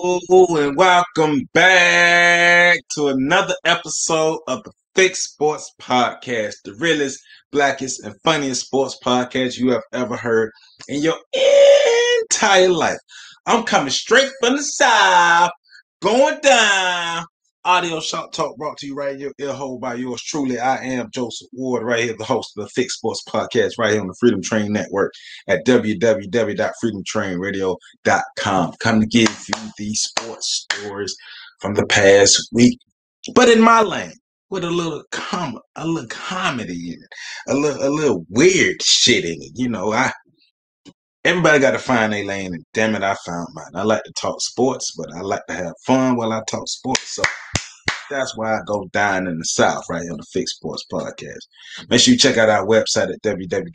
And welcome back to another episode of the Fixed Sports Podcast, the realest, blackest, and funniest sports podcast you have ever heard in your entire life. I'm coming straight from the South, going down. Audio Shop Talk brought to you right in your ear hole by yours truly. I am Joseph Ward, right here, the host of the Fixed Sports Podcast, right here on the Freedom Train Network at www.freedomtrainradio.com. Come to give you these sports stories from the past week, but in my lane, with a little comedy in it, a little weird shit in it. You know, everybody got to find their lane, and damn it, I found mine. I like to talk sports, but I like to have fun while I talk sports. So that's why I go down in the South, right here on the Fixed Sports Podcast. Make sure you check out our website at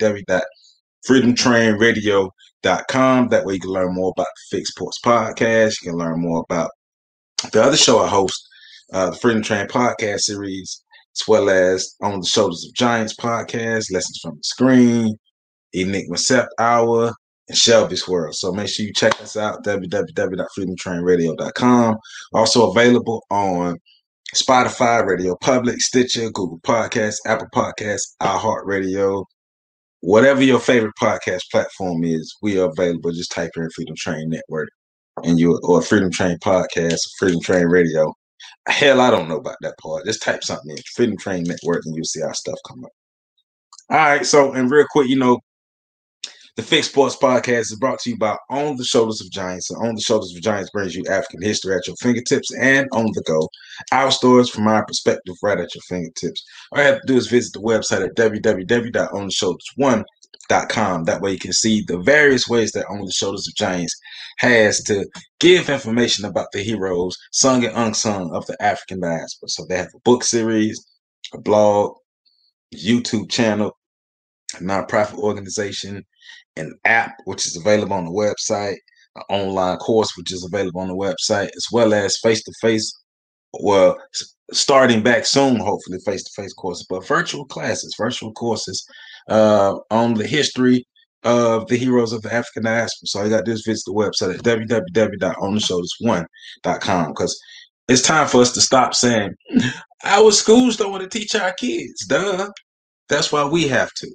www.freedomtrainradio.com. That way you can learn more about the Fixed Sports Podcast. You can learn more about the other show I host, the Freedom Train Podcast series, as well as On the Shoulders of Giants podcast, Lessons from the Screen, Enigma Sept Hour, and Shelby's World. So make sure you check us out, www.freedomtrainradio.com. Also available on Spotify, Radio Public, Stitcher, Google Podcasts, Apple Podcasts, iHeartRadio, whatever your favorite podcast platform is, we are available. Just type in Freedom Train Network or Freedom Train Podcast, or Freedom Train Radio. Hell, I don't know about that part. Just type something in Freedom Train Network and you'll see our stuff come up. All right, so and real quick, the Fixed Sports Podcast is brought to you by On the Shoulders of Giants. And On the Shoulders of Giants brings you African history at your fingertips and on the go. Our stories from our perspective right at your fingertips. All you have to do is visit the website at www.ontheshoulders1.com. That way you can see the various ways that On the Shoulders of Giants has to give information about the heroes, sung and unsung, of the African diaspora. So they have a book series, a blog, YouTube channel, a nonprofit organization, an app which is available on the website, an online course which is available on the website, as well as face-to-face, well, starting back soon, hopefully face-to-face courses, but virtual courses on the history of the heroes of the African diaspora. So all you got to do is visit the website at www.ontheshoulders1.com, because it's time for us to stop saying our schools don't want to teach our kids. Duh. That's why we have to.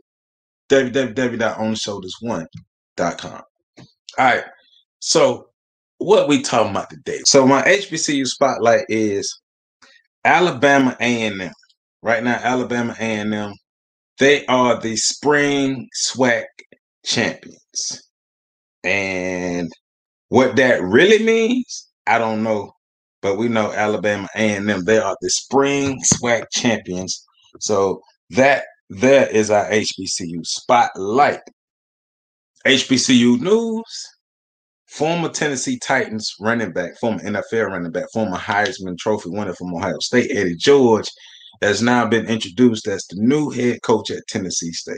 www.ontheshoulders1.com. All right, so what we talking about today? So my HBCU spotlight is Alabama A&M. Right now, Alabama A&M, they are the spring SWAC champions. And what that really means, I don't know. But we know Alabama A&M, they are the spring SWAC champions. So there is our HBCU spotlight. HBCU news. Former Tennessee Titans running back, former NFL running back, former Heisman Trophy winner from Ohio State, Eddie George, has now been introduced as the new head coach at Tennessee State.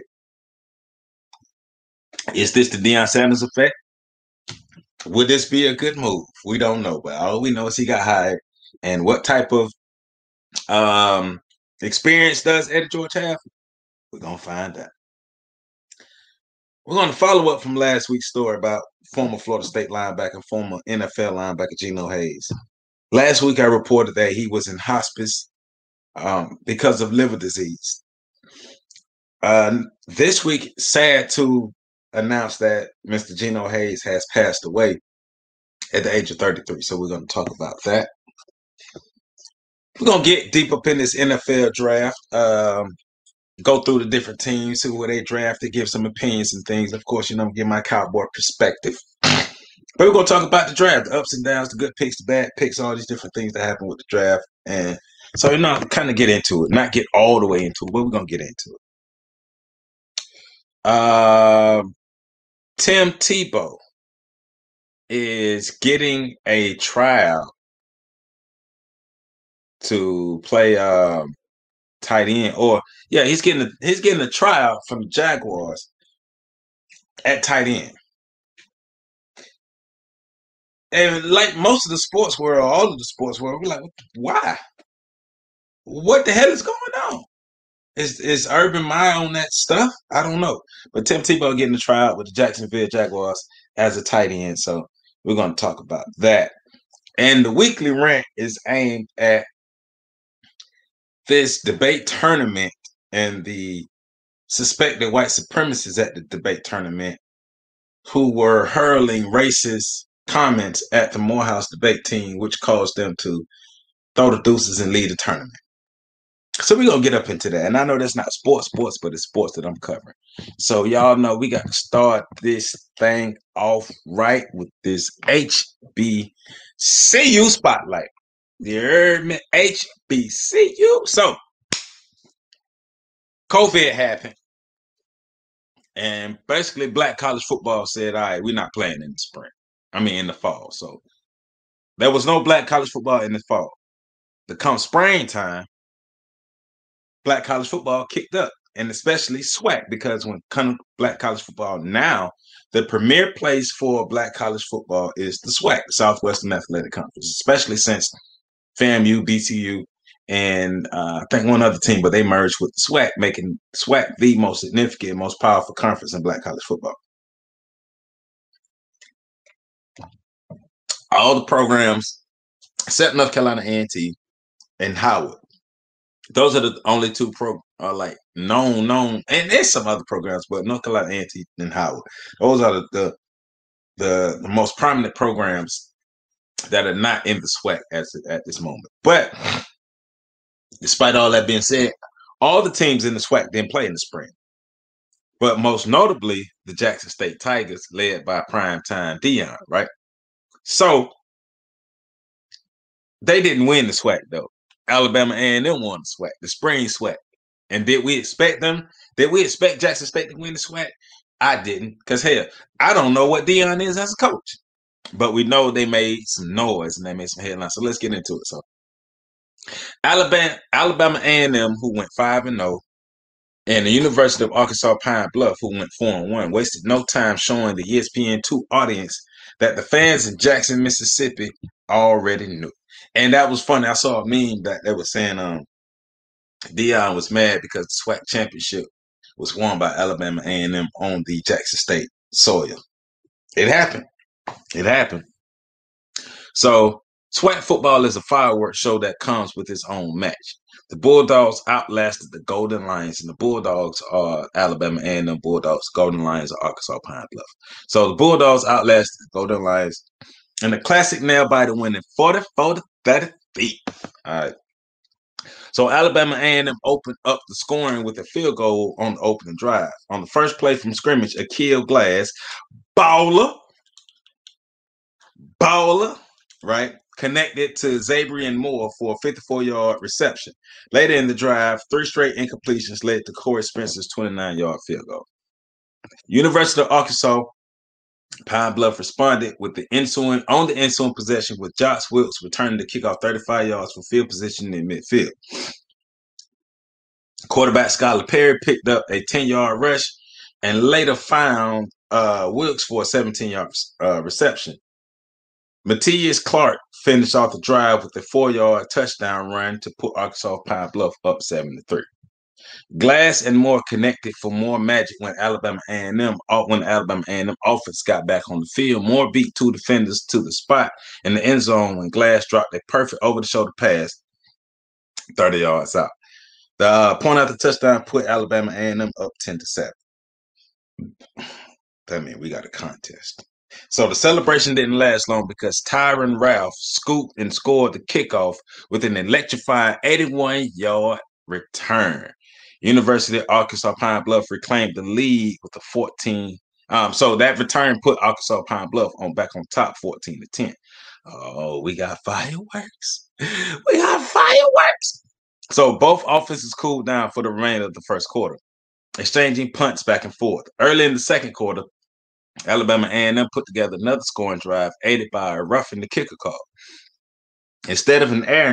Is this the Deion Sanders effect? Would this be a good move? We don't know, but all we know is he got hired. And what type of experience does Eddie George have? We're going to find out. We're going to follow up from last week's story about former Florida State linebacker, former NFL linebacker Geno Hayes. Last week, I reported that he was in hospice because of liver disease. This week, sad to announce that Mr. Geno Hayes has passed away at the age of 33. So we're going to talk about that. We're going to get deep up in this NFL draft. Go through the different teams, see where they drafted, give some opinions and things. Of course, give my Cowboy perspective. But we're going to talk about the draft, the ups and downs, the good picks, the bad picks, all these different things that happen with the draft. And so, kind of get into it. Not get all the way into it, but we're going to get into it. Tim Tebow is getting a tryout to play tight end, he's getting a tryout from the Jaguars at tight end. And like most of the sports world, all of the sports world, we're like, why? What the hell is going on? Is Urban Meyer on that stuff? I don't know. But Tim Tebow getting a tryout with the Jacksonville Jaguars as a tight end. So we're going to talk about that. And the weekly rant is aimed at this debate tournament and the suspected white supremacists at the debate tournament who were hurling racist comments at the Morehouse debate team, which caused them to throw the deuces and leave the tournament. So we're going to get up into that. And I know that's not sports, but it's sports that I'm covering. So y'all know we got to start this thing off right with this HBCU spotlight. You heard me? HBCU. So COVID happened. And basically black college football said, all right, we're not playing in the spring. I mean, in the fall. So there was no black college football in the fall. But come springtime, black college football kicked up, and especially SWAC, because when come black college football now, the premier place for black college football is the SWAC, the Southwestern Athletic Conference, especially since FAMU, BCU, and I think one other team, but they merged with the SWAC, making SWAC the most significant, most powerful conference in black college football. All the programs, except North Carolina A&T and Howard, those are the only two like known, and there's some other programs, but North Carolina A&T and Howard, those are the most prominent programs that are not in the SWAC at this moment. But despite all that being said, all the teams in the SWAC didn't play in the spring. But most notably, the Jackson State Tigers, led by primetime Deion, right? So they didn't win the SWAC though. Alabama A&M won the SWAC, the spring SWAC. And did we expect them? Did we expect Jackson State to win the SWAC? I didn't, because hell, I don't know what Deion is as a coach. But we know they made some noise and they made some headlines. So let's get into it. So Alabama A&M, who went 5-0, and the University of Arkansas Pine Bluff, who went 4-1, wasted no time showing the ESPN2 audience that the fans in Jackson, Mississippi already knew. And that was funny. I saw a meme that they were saying Deion was mad because the SWAC championship was won by Alabama A&M on the Jackson State soil. It happened. It happened. So SWAC football is a fireworks show that comes with its own match. The Bulldogs outlasted the Golden Lions, and the Bulldogs are Alabama A&M Bulldogs. Golden Lions are Arkansas Pine Bluff. So the Bulldogs outlasted the Golden Lions, and the classic nail biter winning 44-30 feet. All right. So Alabama A&M opened up the scoring with a field goal on the opening drive. On the first play from scrimmage, Akil Glass, baller, right, connected to Zabrian Moore for a 54-yard reception. Later in the drive, 3 straight incompletions led to Corey Spencer's 29-yard field goal. University of Arkansas Pine Bluff responded with the ensuing possession, with Josh Wilkes returning the kickoff 35 yards from field position in midfield. Quarterback Skylar Perry picked up a 10-yard rush and later found Wilkes for a 17-yard reception. Matthias Clark finished off the drive with a 4-yard touchdown run to put Arkansas Pine Bluff up 7-3. Glass and Moore connected for more magic when Alabama A&M offense got back on the field. Moore beat 2 defenders to the spot in the end zone when Glass dropped a perfect over-the-shoulder pass 30 yards out. The point after touchdown put Alabama A&M up 10-7. That means we got a contest. So the celebration didn't last long because Tyron Ralph scooped and scored the kickoff with an electrifying 81-yard return. University of Arkansas Pine Bluff reclaimed the lead with a 14. So that return put Arkansas Pine Bluff back on top 14-10. Oh, we got fireworks. We got fireworks. So both offenses cooled down for the remainder of the first quarter, exchanging punts back and forth. Early in the second quarter, Alabama A&M put together another scoring drive, aided by a roughing the kicker call. Instead of an air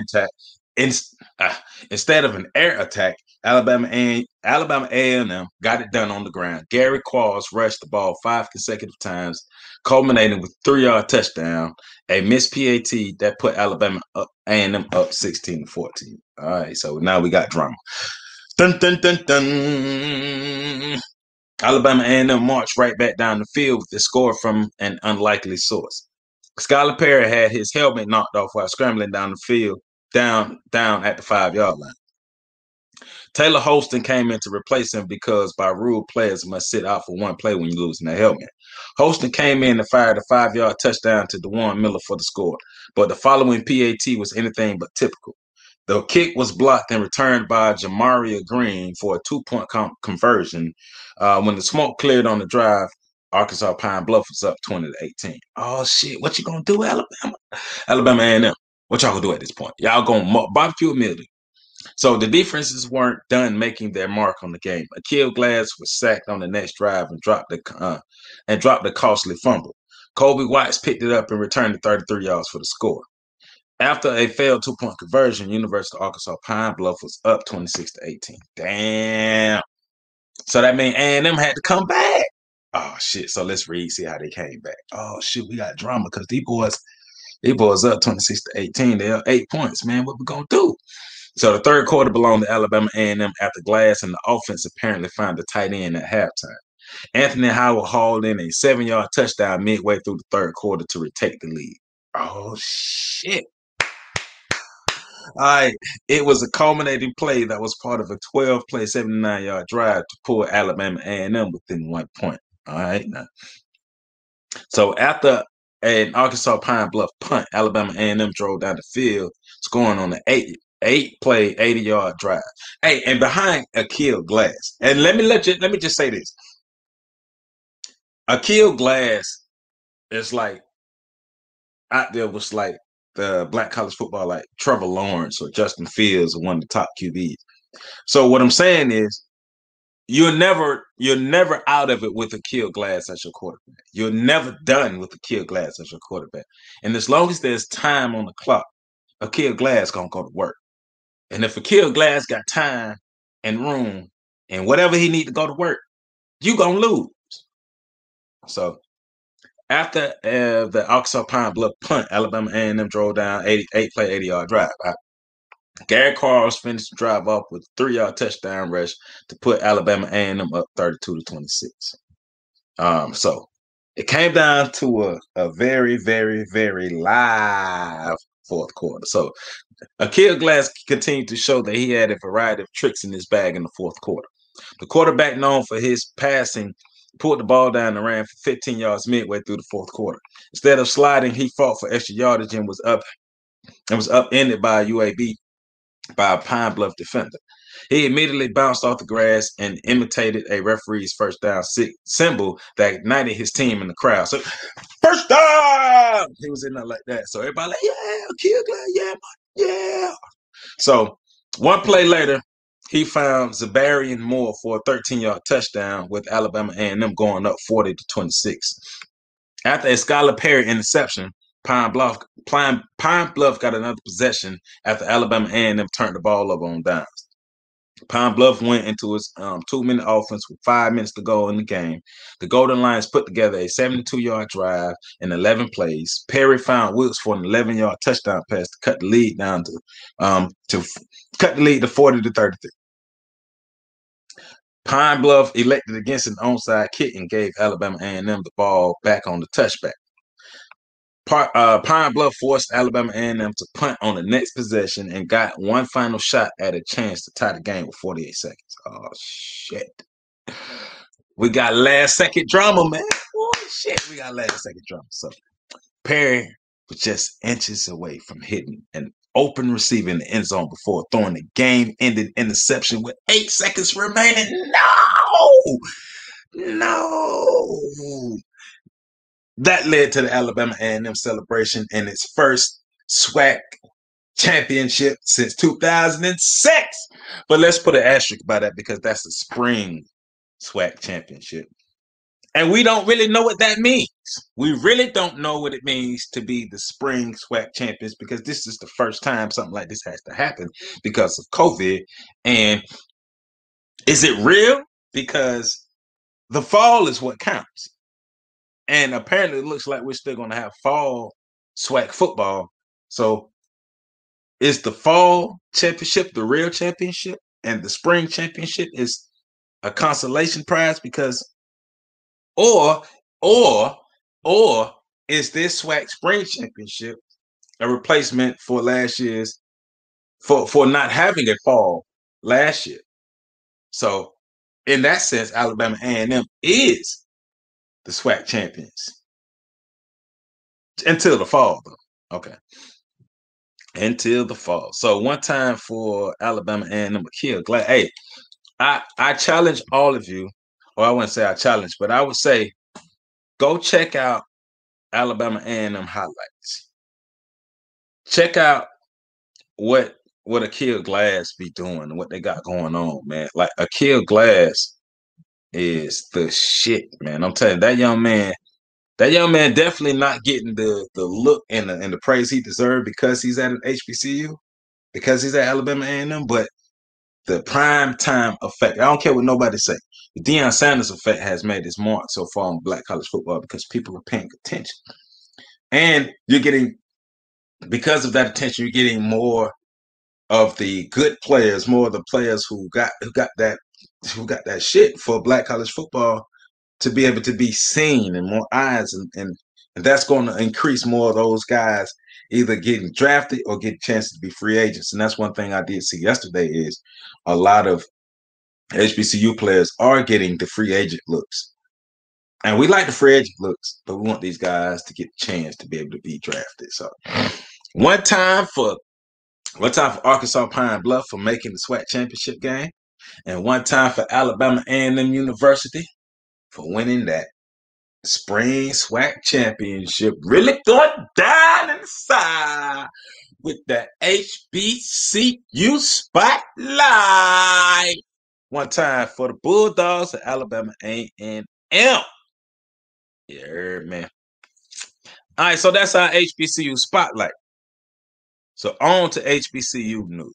attack, Alabama A&M got it done on the ground. Gary Qualls rushed the ball 5 consecutive times, culminating with a 3-yard touchdown, a missed PAT that put Alabama A&M up 16-14. All right, so now we got drama. Dun, dun, dun, dun. Alabama A&M marched right back down the field with the score from an unlikely source. Skylar Perry had his helmet knocked off while scrambling down the field, down at the 5-yard line. Taylor Holston came in to replace him because by rule, players must sit out for one play when you're losing their helmet. Holston came in to fire the 5-yard touchdown to DeJuan Miller for the score, but the following PAT was anything but typical. The kick was blocked and returned by Jamaria Green for a 2-point conversion. When the smoke cleared on the drive, Arkansas Pine Bluff was up 20-18. Oh shit! What you gonna do, Alabama? Alabama A&M. What y'all gonna do at this point? Y'all gonna barbecue a meal? So the defenses weren't done making their mark on the game. Akil Glass was sacked on the next drive and dropped the costly fumble. Kobe Watts picked it up and returned it 33 yards for the score. After a failed 2-point conversion, University of Arkansas Pine Bluff was up 26-18. Damn. So that means A&M had to come back. Oh shit. So let's see how they came back. Oh shit, we got drama because these boys up 26-18. They're 8 points, man. What we gonna do? So the third quarter belonged to Alabama A&M after Glass and the offense apparently found the tight end at halftime. Anthony Howard hauled in a 7-yard touchdown midway through the third quarter to retake the lead. Oh shit. All right, it was a culminating play that was part of a 12-play, 79-yard drive to pull Alabama A&M within 1 point. All right, now. So after an Arkansas Pine Bluff punt, Alabama A&M drove down the field, scoring on the 8-play, 80-yard drive. Hey, and behind Akil Glass, and let me just say this: Akil Glass is like out there was like the black college football, like Trevor Lawrence or Justin Fields, or one of the top QBs. So what I'm saying is, you're never out of it with Akil Glass as your quarterback. You're never done with Akil Glass as your quarterback. And as long as there's time on the clock, Akil Glass gonna go to work. And if Akil Glass got time and room and whatever he need to go to work, you gonna lose. So after the Arkansas Pine Bluff punt, Alabama A&M drove down 8-play, 80-yard drive. Gary Carls finished the drive off with a 3-yard touchdown rush to put Alabama A&M up 32-26. So it came down to a very, very, very live fourth quarter. So Akil Glass continued to show that he had a variety of tricks in his bag in the fourth quarter. The quarterback, known for his passing, pulled the ball down and ran for 15 yards midway through the fourth quarter. Instead of sliding, he fought for extra yardage and was upended by a UAB by a Pine Bluff defender. He immediately bounced off the grass and imitated a referee's first down symbol that ignited his team in the crowd. So, first down! He was in there like that. So everybody like, yeah, Akil Glass, yeah. So one play later, he found Zabarian Moore for a 13-yard touchdown with Alabama A&M going up 40-26. After a Skylar Perry interception, Pine Bluff got another possession after Alabama A&M turned the ball over on downs. Pine Bluff went into its 2-minute offense with 5 minutes to go in the game. The Golden Lions put together a 72-yard drive in 11 plays. Perry found Wilkes for an 11-yard touchdown pass to cut the lead down to 40-33. Pine Bluff elected against an onside kick and gave Alabama A&M the ball back on the touchback. Pine Bluff forced Alabama A&M to punt on the next possession and got one final shot at a chance to tie the game with 48 seconds. Oh, shit. We got last-second drama, man. Oh, shit. We got last-second drama. So Perry was just inches away from hitting an open receiver in the end zone before throwing a game-ending interception with 8 seconds remaining. No. That led to the Alabama A&M celebration and its first SWAC championship since 2006. But let's put an asterisk by that because that's the spring SWAC championship. And we don't really know what that means. We really don't know what it means to be the spring SWAC champions because this is the first time something like this has to happen because of COVID. And is it real? Because the fall is what counts. And apparently it looks like we're still going to have fall SWAC football. So is the fall championship the real championship and the spring championship is a consolation prize because or is this SWAC Spring Championship a replacement for last year's for not having a fall last year? So in that sense, Alabama A&M is the SWAC champions until the fall, though. Okay, until the fall. So one time for Alabama A&M, Akil Glass. Hey, I challenge all of you, or I wouldn't say I challenge, but I would say go check out Alabama A&M highlights. Check out what Akil Glass be doing, what they got going on, man. Like Akil Glass is the shit, man. I'm telling you, that young man definitely not getting the look and the praise he deserved because he's at an HBCU, because he's at Alabama A&M, but the prime time effect, I don't care what nobody say. The Deion Sanders effect has made its mark so far on Black college football because people are paying attention. And you're getting, because of that attention, you're getting more of the good players, more of the players who got that shit for Black college football to be able to be seen and more eyes, and that's going to increase more of those guys either getting drafted or getting chances to be free agents. And that's one thing I did see yesterday is a lot of HBCU players are getting the free agent looks. And we like the free agent looks, but we want these guys to get a chance to be able to be drafted. So one time for Arkansas Pine Bluff for making the SWAC championship game, and one time for Alabama A&M University for winning that spring SWAC championship. Really going down inside with the HBCU spotlight. One time for the Bulldogs of Alabama A&M. Yeah, man. All right, so that's our HBCU spotlight. So on to HBCU news.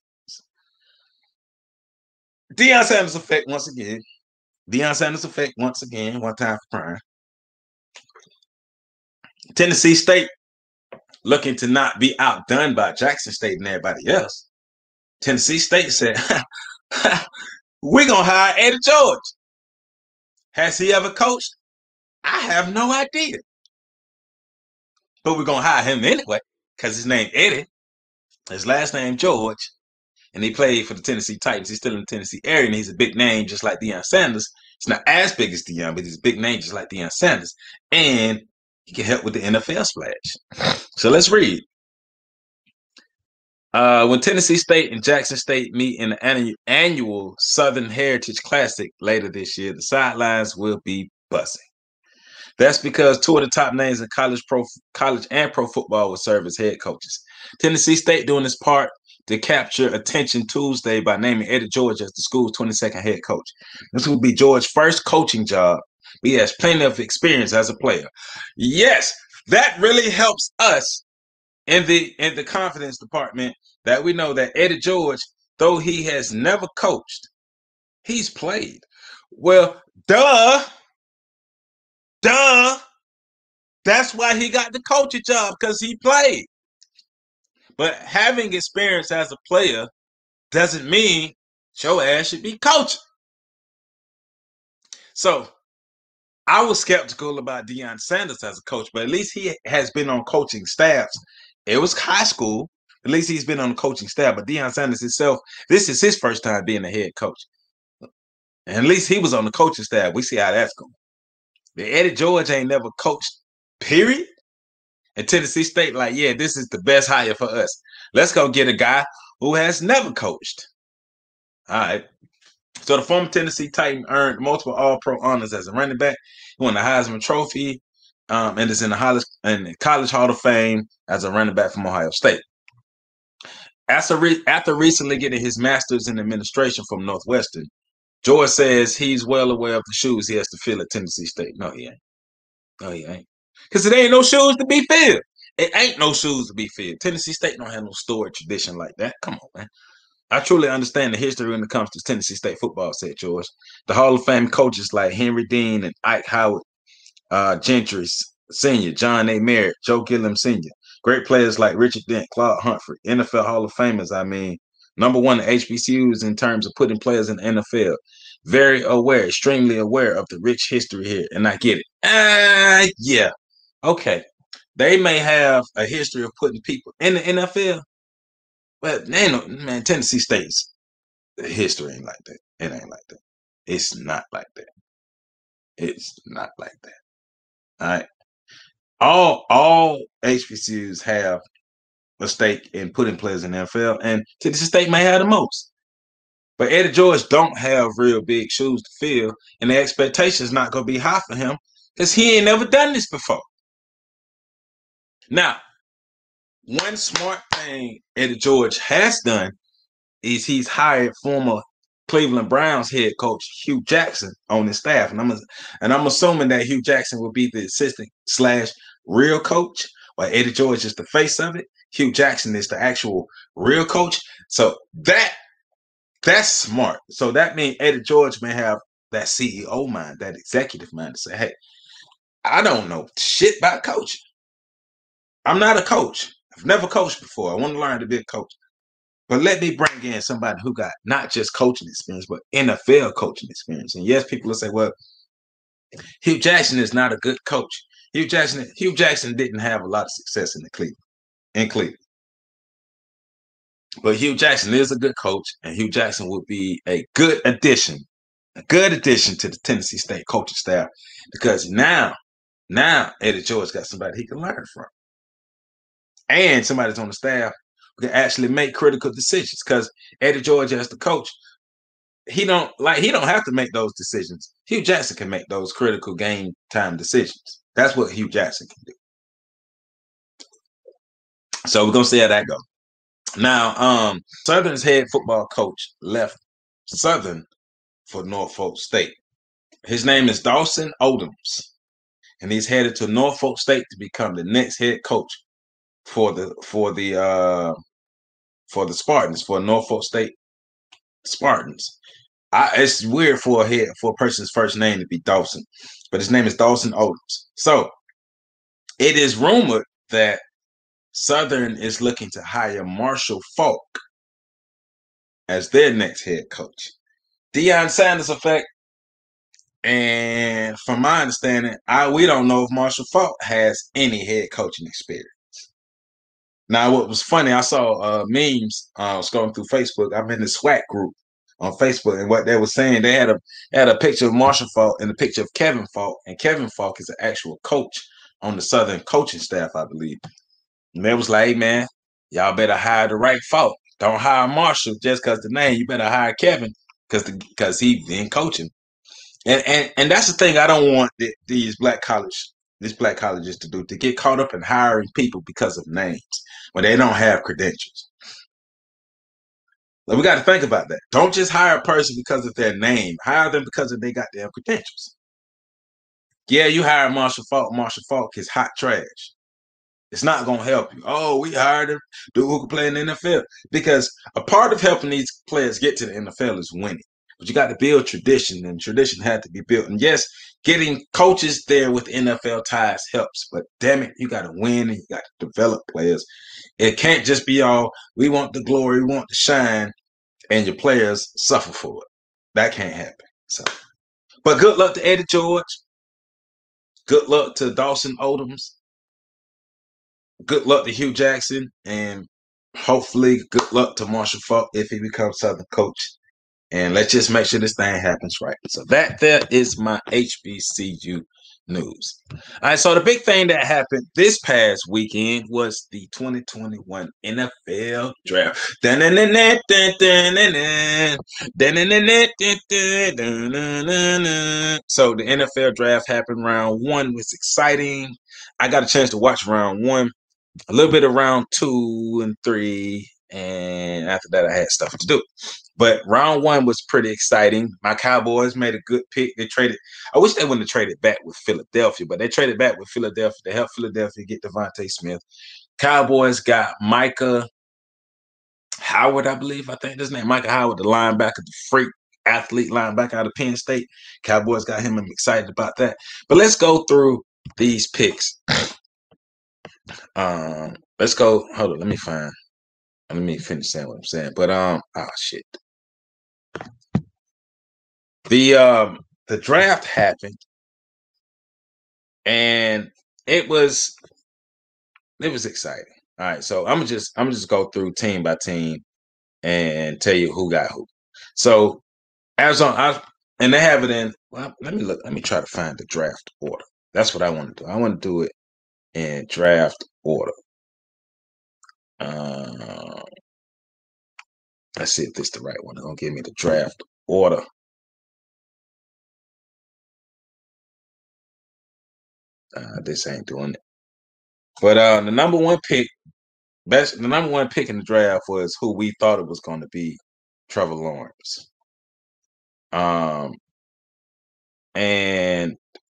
Deion Sanders effect once again. Deion Sanders effect once again. One time for Prime. Tennessee State looking to not be outdone by Jackson State and everybody else. Tennessee State said, we're going to hire Eddie George. Has he ever coached? I have no idea. But we're going to hire him anyway because his name Eddie. His last name George. And he played for the Tennessee Titans. He's still in the Tennessee area, and he's a big name just like Deion Sanders. He's not as big as Deion, but he's a big name just like Deion Sanders. And he can help with the NFL splash. So let's read. When Tennessee State and Jackson State meet in the annual Southern Heritage Classic later this year, the sidelines will be buzzing. That's because two of the top names in college and pro football will serve as head coaches. Tennessee State doing its part to capture attention Tuesday by naming Eddie George as the school's 22nd head coach. This will be George's first coaching job. He has plenty of experience as a player. Yes, that really helps us in the confidence department that we know that Eddie George, though he has never coached, he's played. Well, duh. That's why he got the coaching job, because he played. But having experience as a player doesn't mean your ass should be coaching. So I was skeptical about Deion Sanders as a coach, but at least he has been on coaching staffs. It was high school. At least he's been on the coaching staff. But Deion Sanders himself, this is his first time being a head coach. And at least he was on the coaching staff. We see how that's going. The Eddie George ain't never coached, period. And Tennessee State, like, yeah, this is the best hire for us. Let's go get a guy who has never coached. All right. So the former Tennessee Titan earned multiple All-Pro honors as a running back. He won the Heisman Trophy and is in the College Hall of Fame as a running back from Ohio State. After recently getting his master's in administration from Northwestern, George says he's well aware of the shoes he has to fill at Tennessee State. No, he ain't. No, he ain't. Because it ain't no shoes to be filled. It ain't no shoes to be filled. Tennessee State don't have no storied tradition like that. Come on, man. I truly understand the history when it comes to Tennessee State football, said George. The Hall of Fame coaches like Henry Dean and Ike Howard, Gentry Sr., John A. Merritt, Joe Gilliam Sr., great players like Richard Dent, Claude Humphrey, NFL Hall of Famers, number one HBCUs in terms of putting players in the NFL. Very aware, extremely aware of the rich history here. And I get it. Yeah. Okay. They may have a history of putting people in the NFL, but man, Tennessee State's history ain't like that. It ain't like that. It's not like that. It's not like that. All right. All HBCUs have a stake in putting players in the NFL, and Tennessee State may have the most. But Eddie George don't have real big shoes to fill, and the expectation is not going to be high for him because he ain't never done this before. Now, one smart thing Eddie George has done is he's hired former Cleveland Browns head coach Hugh Jackson on his staff, and I'm assuming that Hugh Jackson will be the assistant / real coach, while Eddie George is the face of it. Hugh Jackson is the actual real coach. So that's smart. So that means Eddie George may have that CEO mind, that executive mind to say, hey, I don't know shit about coaching. I'm not a coach. I've never coached before. I want to learn to be a coach. But let me bring in somebody who got not just coaching experience, but NFL coaching experience. And yes, people will say, well, Hugh Jackson is not a good coach. Hugh Jackson didn't have a lot of success in Cleveland. But Hugh Jackson is a good coach, and Hugh Jackson would be a good addition to the Tennessee State coaching staff, because now Eddie George got somebody he can learn from, and somebody's on the staff who can actually make critical decisions. Because Eddie George, as the coach, he don't have to make those decisions. Hugh Jackson can make those critical game time decisions. That's what Hugh Jackson can do. So we're gonna see how that goes. Now, Southern's head football coach left Southern for Norfolk State. His name is Dawson Odoms, and he's headed to Norfolk State to become the next head coach for the Spartans, for Norfolk State Spartans. It's weird for a person's first name to be Dawson, but his name is Dawson Odoms. So it is rumored that Southern is looking to hire Marshall Faulk as their next head coach. Deion Sanders effect. And from my understanding, we don't know if Marshall Faulk has any head coaching experience. Now, what was funny, I saw memes scrolling through Facebook. I'm in the SWAT group on Facebook, and what they were saying, they had a picture of Marshall Faulk and a picture of Kevin Faulk, and Kevin Faulk is an actual coach on the Southern coaching staff, I believe. And they was like, hey, man, y'all better hire the right Faulk. Don't hire Marshall just because the name. You better hire Kevin because he been coaching. And that's the thing I don't want these black colleges to do, to get caught up in hiring people because of names when they don't have credentials. Like, we got to think about that. Don't just hire a person because of their name. Hire them because they got their credentials. Yeah, you hire Marshall Faulk. Marshall Faulk is hot trash. It's not going to help you. Oh, we hired him, dude who can play in the NFL. Because a part of helping these players get to the NFL is winning. But you got to build tradition, and tradition had to be built. And yes, getting coaches there with NFL ties helps. But damn it, you got to win and you got to develop players. It can't just be all, we want the glory, we want the shine, and your players suffer for it. That can't happen. So, but good luck to Eddie George. Good luck to Dawson Odoms. Good luck to Hugh Jackson, and hopefully good luck to Marshall Faulk if he becomes Southern coach. And let's just make sure this thing happens right. So that there is my HBCU news. All right, so the big thing that happened this past weekend was the 2021 NFL draft. So the NFL draft happened. Round 1 was exciting. I got a chance to watch round 1. A little bit of round 2 and 3, and after that I had stuff to do. But round 1 was pretty exciting. My Cowboys made a good pick. They traded. I wish they wouldn't have traded back with Philadelphia, but they traded back with Philadelphia to help Philadelphia get Devontae Smith. Cowboys got Micah Howard, I think his name, Micah Howard, the linebacker, the freak athlete linebacker out of Penn State. Cowboys got him. I'm excited about that. But let's go through these picks. Let's go. Hold on. Let me finish saying what I'm saying. But shit. The draft happened, and it was it was exciting. All right, so I'm just go through team by team and tell you who got who. So as on, and they have it in. Well, let me look. Let me try to find the draft order. That's what I want to do. I want to do it in draft order. Uh, let's see if this is the right one. It's gonna give me the draft order. This ain't doing it. But the number one pick, the number one pick in the draft was who we thought it was going to be, Trevor Lawrence. And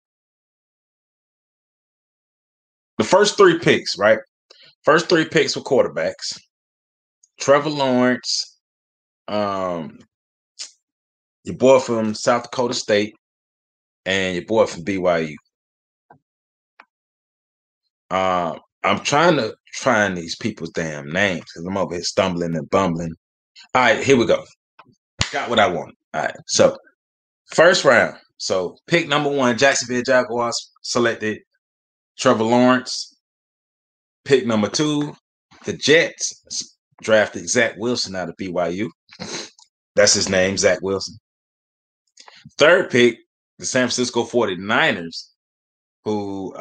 the first three picks, right? First three picks were quarterbacks. Trevor Lawrence, your boy from South Dakota State, and your boy from BYU. I'm trying to find these people's damn names because I'm over here stumbling and bumbling. All right, here we go. Got what I want. All right, so first round. So pick number one, Jacksonville Jaguars selected Trevor Lawrence. Pick number two, the Jets drafted Zach Wilson out of BYU. That's his name, Zach Wilson. Third pick, the San Francisco 49ers, who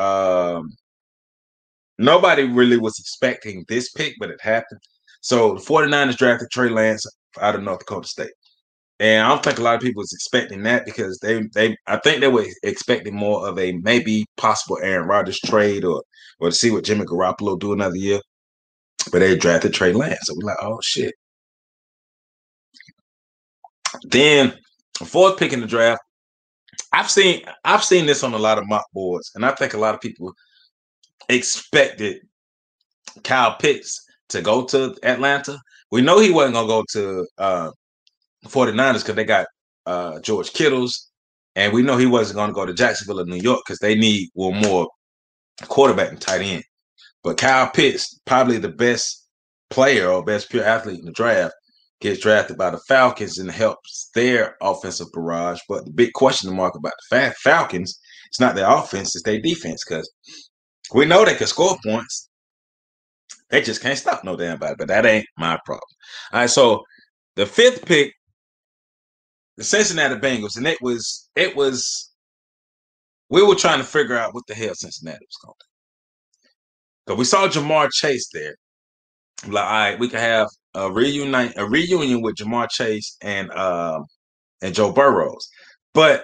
nobody really was expecting this pick, but it happened. So the 49ers drafted Trey Lance out of North Dakota State. And I don't think a lot of people was expecting that because I think they were expecting more of a maybe possible Aaron Rodgers trade or to see what Jimmy Garoppolo do another year. But they drafted Trey Lance. So we're like, oh shit. Then fourth pick in the draft, I've seen this on a lot of mock boards, and I think a lot of people expected Kyle Pitts to go to Atlanta. We know he wasn't gonna go to 49ers because they got George Kittles, and we know he wasn't going to go to Jacksonville or New York because they need more quarterback and tight end. But Kyle Pitts, probably the best player or best pure athlete in the draft, gets drafted by the Falcons and helps their offensive barrage. But the big question mark about the Falcons, it's not their offense, it's their defense because we know they can score points. They just can't stop no damn body, but that ain't my problem. All right, so the fifth pick, the Cincinnati Bengals, and it was we were trying to figure out what the hell Cincinnati was going to do. Because we saw Ja'Marr Chase there. I'm like, all right, we could have a reunion with Ja'Marr Chase and Joe Burrows. But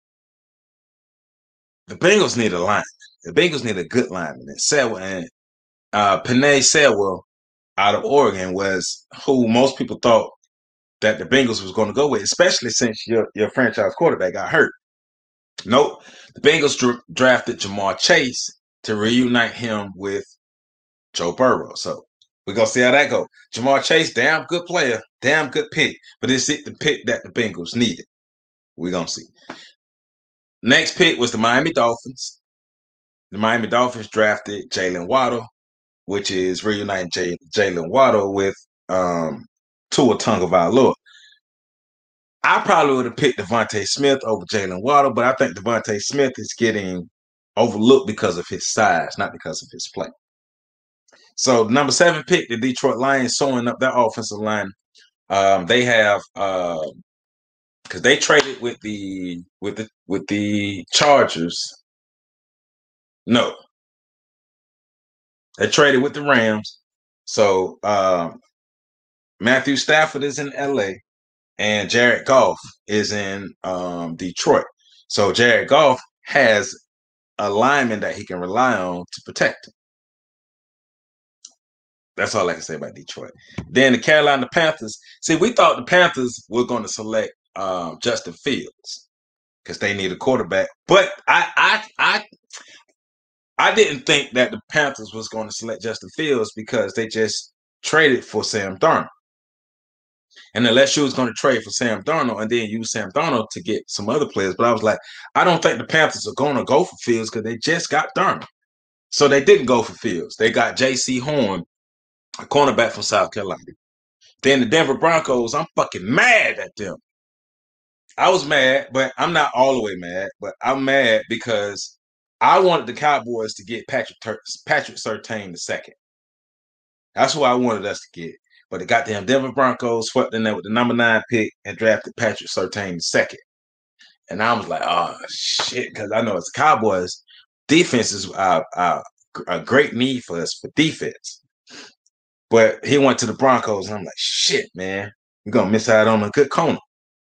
the Bengals need a lineman. The Bengals need a good lineman. And Penei Sewell out of Oregon was who most people thought that the Bengals was going to go with, especially since your franchise quarterback got hurt. Nope. The Bengals drafted Ja'Marr Chase to reunite him with Joe Burrow. So we're going to see how that goes. Ja'Marr Chase, damn good player, damn good pick, but it's the pick that the Bengals needed. We're going to see. Next pick was the Miami Dolphins. The Miami Dolphins drafted Jalen Waddle, which is reuniting Jalen Waddle with Tua Tagovailoa. I probably would have picked Devontae Smith over Jalen Waddle, but I think Devontae Smith is getting overlooked because of his size, not because of his play. So number 7 pick, the Detroit Lions, sewing up their offensive line. They have because they traded with the Chargers. No, they traded with the Rams. So Matthew Stafford is in LA. And Jared Goff is in Detroit. So Jared Goff has a lineman that he can rely on to protect him. That's all I can say about Detroit. Then the Carolina Panthers. See, we thought the Panthers were going to select Justin Fields because they need a quarterback. But I didn't think that the Panthers was going to select Justin Fields because they just traded for Sam Darnold. And unless you was going to trade for Sam Darnold and then use Sam Darnold to get some other players. But I was like, I don't think the Panthers are going to go for Fields because they just got Darnold. So they didn't go for Fields. They got J.C. Horn, a cornerback from South Carolina. Then the Denver Broncos, I'm fucking mad at them. I was mad, but I'm not all the way mad. But I'm mad because I wanted the Cowboys to get Patrick Surtain the second. That's who I wanted us to get. But the goddamn Denver Broncos swept in there with the number 9 pick and drafted Patrick Surtain the second. And I was like, oh shit, because I know it's the Cowboys. Defense is a great need for us for defense. But he went to the Broncos, and I'm like, shit, man, we're gonna miss out on a good corner.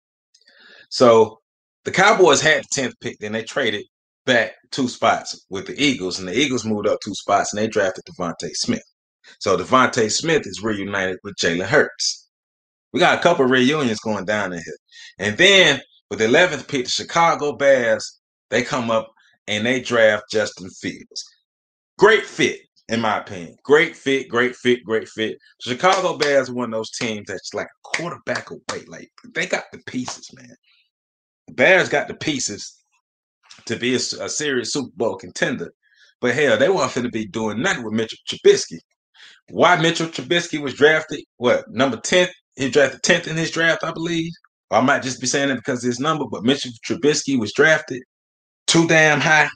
So the Cowboys had the 10th pick, then they traded back 2 spots with the Eagles, and the Eagles moved up 2 spots and they drafted DeVonta Smith. So DeVonta Smith is reunited with Jalen Hurts. We got a couple of reunions going down in here. And then with the 11th pick, the Chicago Bears, they come up and they draft Justin Fields. Great fit, in my opinion. Great fit, great fit, great fit. Chicago Bears are one of those teams that's like a quarterback away. Like, they got the pieces, man. The Bears got the pieces to be a serious Super Bowl contender. But hell, they weren't going to be doing nothing with Mitchell Trubisky. Why Mitchell Trubisky was drafted, number 10th? He drafted 10th in his draft, I believe. Or I might just be saying it because of his number, but Mitchell Trubisky was drafted too damn high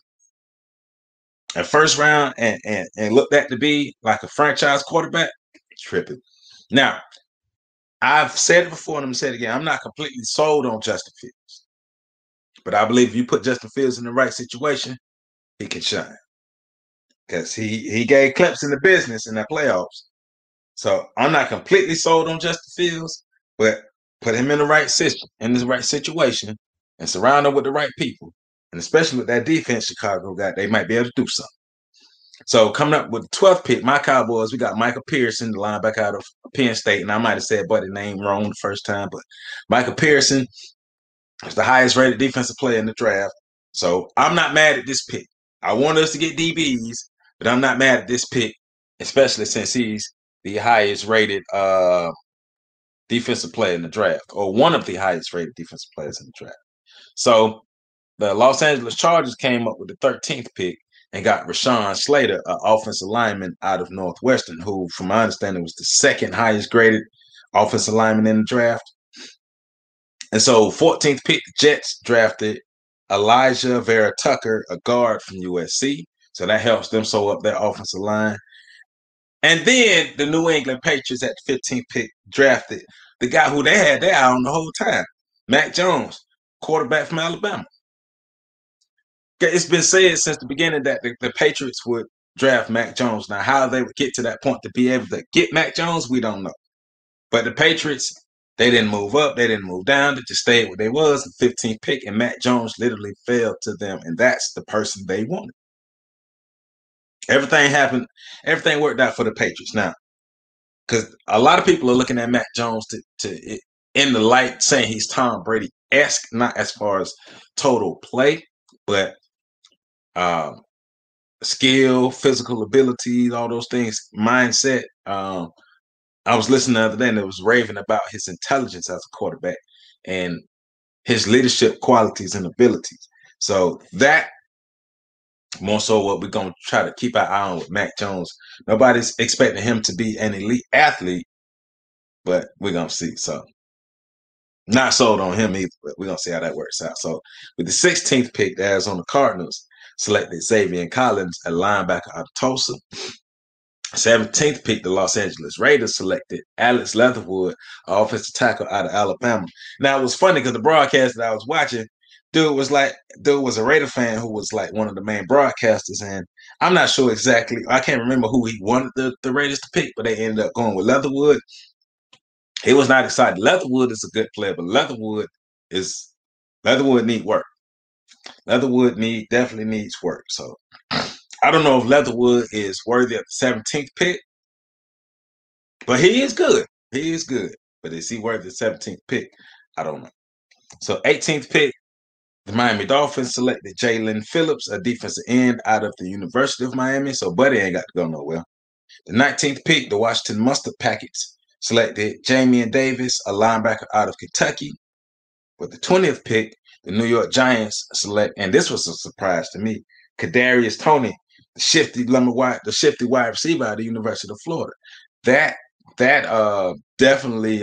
at first round and looked at to be like a franchise quarterback. Tripping. Now, I've said it before and I'm going to say it again. I'm not completely sold on Justin Fields. But I believe if you put Justin Fields in the right situation, he can shine. Because he gave Clemson the business in the playoffs. So I'm not completely sold on Justin Fields, but put him in the right system, in the right situation, and surround him with the right people. And especially with that defense Chicago got, they might be able to do something. So coming up with the 12th pick, my Cowboys, we got Michael Pearson, the linebacker out of Penn State. And I might have said buddy name wrong the first time, but Michael Pearson is the highest rated defensive player in the draft. So I'm not mad at this pick. I want us to get DBs, but I'm not mad at this pick, especially since he's the highest rated defensive player in the draft, or one of the highest rated defensive players in the draft. So the Los Angeles Chargers came up with the 13th pick and got Rashawn Slater, an offensive lineman out of Northwestern, who, from my understanding, was the second highest graded offensive lineman in the draft. And so 14th pick, the Jets drafted Elijah Vera Tucker, a guard from USC. So that helps them sew up their offensive line. And then the New England Patriots at the 15th pick drafted the guy who they had their eye on the whole time, Mac Jones, quarterback from Alabama. It's been said since the beginning that the Patriots would draft Mac Jones. Now, how they would get to that point to be able to get Mac Jones, we don't know. But the Patriots, they didn't move up, they didn't move down, they just stayed where they was, the 15th pick, and Mac Jones literally fell to them, and that's the person they wanted. Everything happened, everything worked out for the Patriots. Now, because a lot of people are looking at Mac Jones to in the light saying he's Tom Brady-esque, not as far as total play, but skill, physical abilities, all those things, mindset. I was listening the other day and it was raving about his intelligence as a quarterback and his leadership qualities and abilities. So that more so what we're going to try to keep our eye on with Mac Jones. Nobody's expecting him to be an elite athlete, but we're going to see. So not sold on him either, but we're going to see how that works out. So with the 16th pick, the Arizona Cardinals selected Xavier Collins, a linebacker out of Tulsa. 17th pick, the Los Angeles Raiders selected Alex Leatherwood, an offensive tackle out of Alabama. Now, it was funny because the broadcast that I was watching, dude was a Raider fan who was like one of the main broadcasters, and I'm not sure exactly. I can't remember who he wanted the Raiders to pick, but they ended up going with Leatherwood. He was not excited. Leatherwood is a good player, but Leatherwood need work. Leatherwood definitely needs work. So I don't know if Leatherwood is worthy of the 17th pick, but he is good. He is good. But is he worthy of the 17th pick? I don't know. So 18th pick, the Miami Dolphins selected Jalen Phillips, a defensive end out of the University of Miami. So Buddy ain't got to go nowhere. The 19th pick, the Washington Mustard Packets selected Jamian Davis, a linebacker out of Kentucky. With the 20th pick, the New York Giants select, and this was a surprise to me, Kadarius Toney, the shifty wide receiver out of the University of Florida. That definitely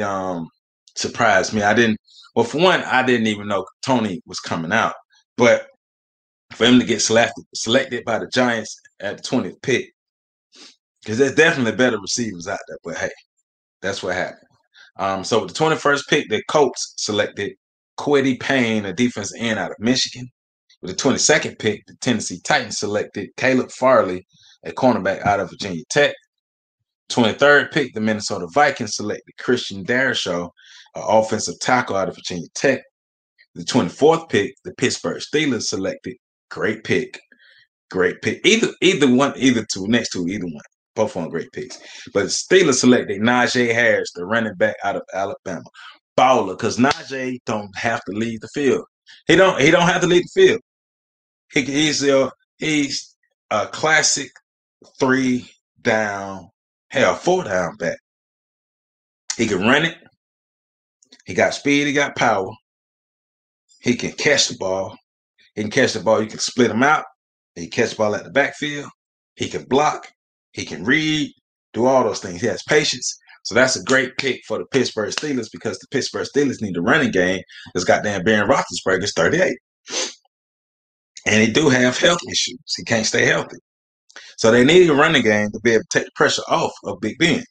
surprised me. For one, I didn't even know Toney was coming out. But for him to get selected by the Giants at the 20th pick. Because there's definitely better receivers out there. But hey, that's what happened. So with the 21st pick, the Colts selected Kwity Paye, a defensive end out of Michigan. With the 22nd pick, the Tennessee Titans selected Caleb Farley, a cornerback out of Virginia Tech. 23rd pick, the Minnesota Vikings selected Christian Darrisaw, an offensive tackle out of Virginia Tech. The 24th pick, the Pittsburgh Steelers selected, great pick. Either one, either two, next two, either one. Both on great picks. But the Steelers selected Najee Harris, the running back out of Alabama. Baller, because Najee don't have to leave the field. He don't have to leave the field. He's a classic 3-down, hell, 4-down back. He can run it. He got speed. He got power. He can catch the ball. He can catch the ball. You can split him out. He can catch the ball at the backfield. He can block. He can read. Do all those things. He has patience. So that's a great pick for the Pittsburgh Steelers because the Pittsburgh Steelers need a running game. This goddamn Ben Roethlisberger is 38. And he do have health issues. He can't stay healthy. So they need a running game to be able to take the pressure off of Big Ben.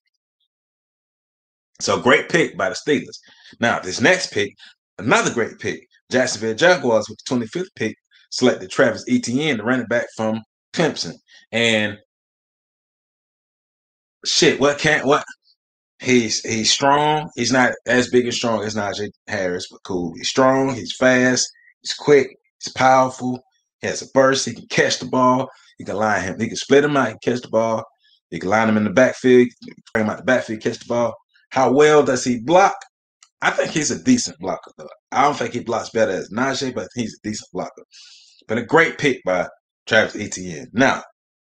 So great pick by the Steelers. Now, this next pick, another great pick. Jacksonville Jaguars with the 25th pick selected Travis Etienne, the running back from Clemson. And shit, what? He's strong. He's not as big and strong as Najee Harris, but cool. He's strong. He's fast. He's quick. He's powerful. He has a burst. He can catch the ball. You can line him. He can split him out. He can catch the ball. You can line him in the backfield. Bring him out the backfield, catch the ball. How well does he block? I think he's a decent blocker, though. I don't think he blocks better as Najee, but he's a decent blocker. But a great pick by Travis Etienne. Now,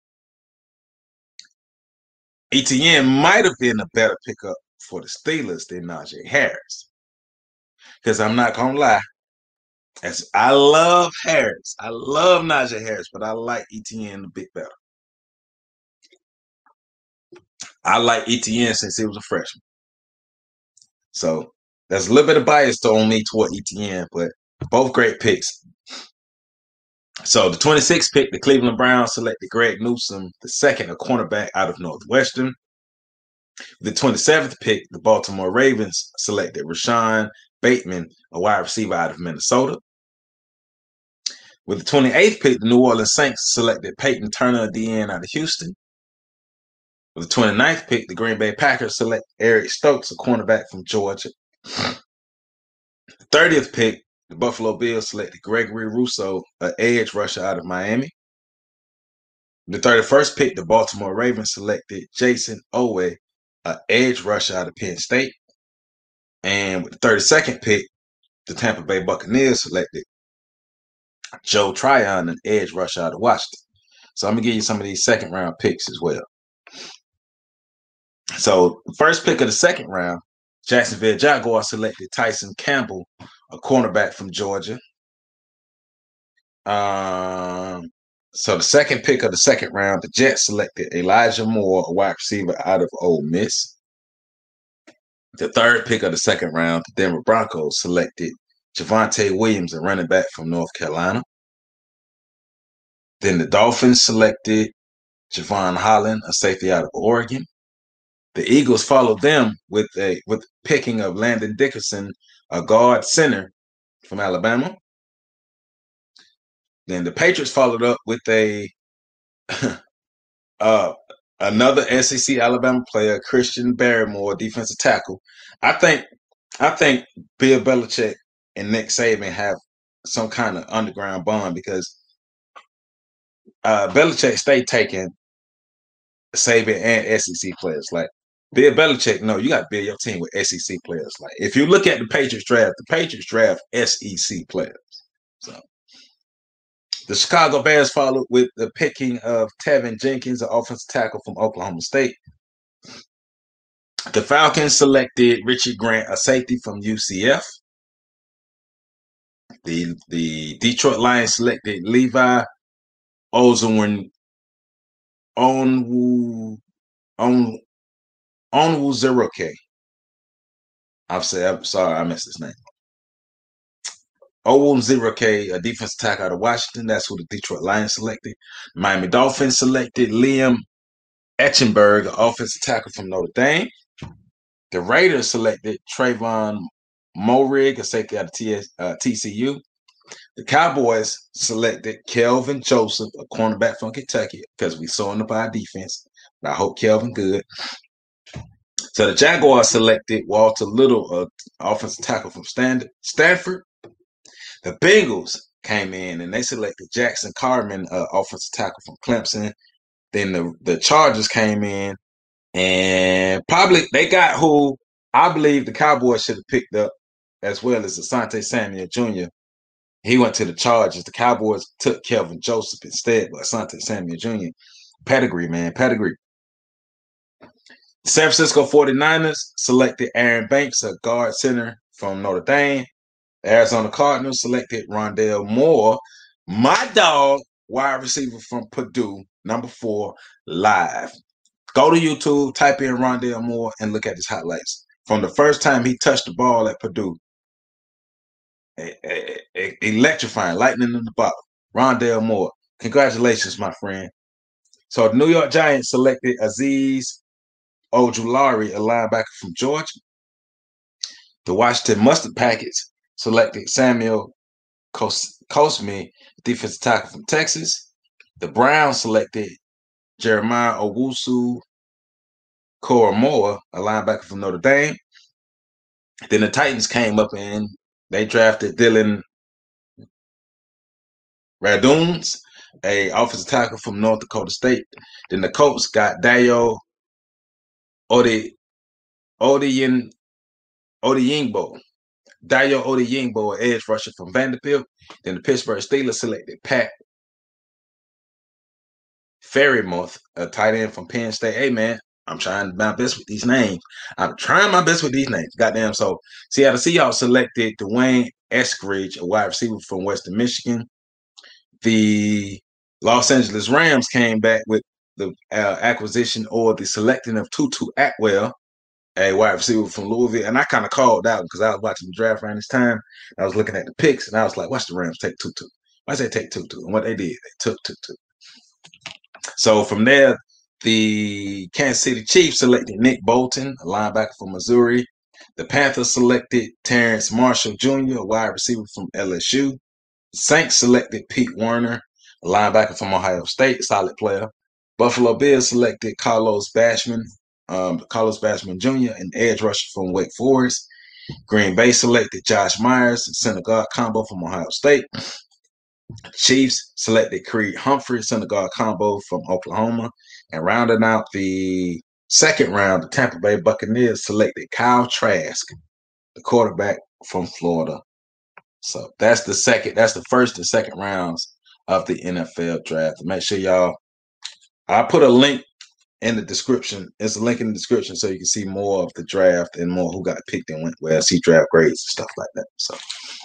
Etienne might have been a better pickup for the Steelers than Najee Harris. Because I'm not going to lie. As I love Harris. I love Najee Harris, but I like Etienne a bit better. I like Etienne since he was a freshman. So there's a little bit of bias on me toward Etienne, but both great picks. So the 26th pick, the Cleveland Browns selected Greg Newsome, the second, a cornerback out of Northwestern. The 27th pick, the Baltimore Ravens selected Rashad Bateman, a wide receiver out of Minnesota. With the 28th pick, the New Orleans Saints selected Peyton Turner, a DN out of Houston. With the 29th pick, the Green Bay Packers select Eric Stokes, a cornerback from Georgia. The 30th pick, the Buffalo Bills selected Gregory Rousseau, an edge rusher out of Miami. The 31st pick, the Baltimore Ravens selected Jason Owe, an edge rusher out of Penn State. And with the 32nd pick, the Tampa Bay Buccaneers selected Joe Tryon, an edge rusher out of Washington. So I'm going to give you some of these second-round picks as well. So the first pick of the second round, Jacksonville Jaguars selected Tyson Campbell, a cornerback from Georgia. So the second pick of the second round, the Jets selected Elijah Moore, a wide receiver out of Ole Miss. The third pick of the second round, the Denver Broncos selected Javonte Williams, a running back from North Carolina. Then the Dolphins selected Javon Holland, a safety out of Oregon. The Eagles followed them with picking of Landon Dickerson, a guard center from Alabama. Then the Patriots followed up with another SEC Alabama player, Christian Barrymore, defensive tackle. I think Bill Belichick and Nick Saban have some kind of underground bond because Belichick stayed taking Saban and SEC players. Like Bill Belichick, no, you got to build your team with SEC players. Like if you look at the Patriots draft SEC players. So the Chicago Bears followed with the picking of Tevin Jenkins, an offensive tackle from Oklahoma State. The Falcons selected Richie Grant, a safety from UCF. The Detroit Lions selected Levi Onwuzurike. I'm sorry, I messed his name up. 010K, a defensive tackle out of Washington. That's who the Detroit Lions selected. Miami Dolphins selected Liam Eichenberg, an offensive tackle from Notre Dame. The Raiders selected Trayvon Moehrig, a safety out of TCU. The Cowboys selected Kelvin Joseph, a cornerback from Kentucky, because we saw him up our defense. But I hope Kelvin good. So the Jaguars selected Walter Little, an offensive tackle from Stanford. The Bengals came in and they selected Jackson Carman, offensive tackle from Clemson. Then the Chargers came in and probably they got who I believe the Cowboys should have picked up as well as Asante Samuel Jr. He went to the Chargers. The Cowboys took Kelvin Joseph instead, but Asante Samuel Jr. Pedigree, man, pedigree. The San Francisco 49ers selected Aaron Banks, a guard center from Notre Dame. The Arizona Cardinals selected Rondale Moore, my dog, wide receiver from Purdue, number 4, live. Go to YouTube, type in Rondale Moore, and look at his highlights. From the first time he touched the ball at Purdue, electrifying, lightning in the bottle. Rondale Moore. Congratulations, my friend. So the New York Giants selected Azeez Ojulari, a linebacker from Georgia. The Washington Mustard Packets selected Samuel Cosme, defensive tackle from Texas. The Browns selected Jeremiah Owusu Koromoa, a linebacker from Notre Dame. Then the Titans came up and they drafted Dylan Raduns, a offensive tackle from North Dakota State. Then the Colts got Dayo Odeyingbo. Dayo Odeyingbo, an edge rusher from Vanderbilt. Then the Pittsburgh Steelers selected Pat Ferrymuth, a tight end from Penn State. Hey, man, I'm trying my best with these names. Goddamn. So Seattle Seahawks selected Dwayne Eskridge, a wide receiver from Western Michigan. The Los Angeles Rams came back with the acquisition or the selecting of Tutu Atwell, a wide receiver from Louisville. And I kind of called out because I was watching the draft around this time. I was looking at the picks and I was like, watch the Rams take Tutu. Why did they take Tutu? And what they did, they took Tutu. So from there, the Kansas City Chiefs selected Nick Bolton, a linebacker from Missouri. The Panthers selected Terrence Marshall Jr., a wide receiver from LSU. The Saints selected Pete Werner, a linebacker from Ohio State, solid player. Buffalo Bills selected Carlos Basham Jr., an edge rusher from Wake Forest. Green Bay selected Josh Myers, a center guard combo from Ohio State. Chiefs selected Creed Humphrey, center guard combo from Oklahoma. And rounding out the second round, the Tampa Bay Buccaneers selected Kyle Trask, the quarterback from Florida. So that's the first and second rounds of the NFL draft. Make sure y'all, I'll put a link in the description. It's a link in the description so you can see more of the draft and more who got picked and went well, see draft grades and stuff like that. So,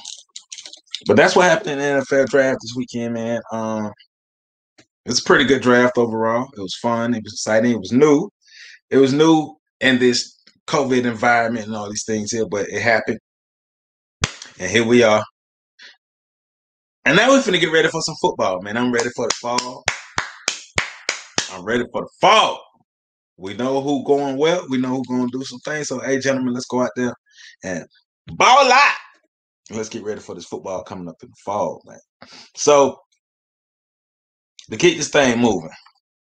but that's what happened in the NFL draft this weekend, man. It's a pretty good draft overall. It was fun. It was exciting. It was new. It was new in this COVID environment and all these things here, but it happened. And here we are. And now we're finna get ready for some football, man. I'm ready for the fall. I'm ready for the fall. We know who going well. We know who going to do some things. So, hey, gentlemen, let's go out there and ball out. Let's get ready for this football coming up in the fall, man. So, to keep this thing moving,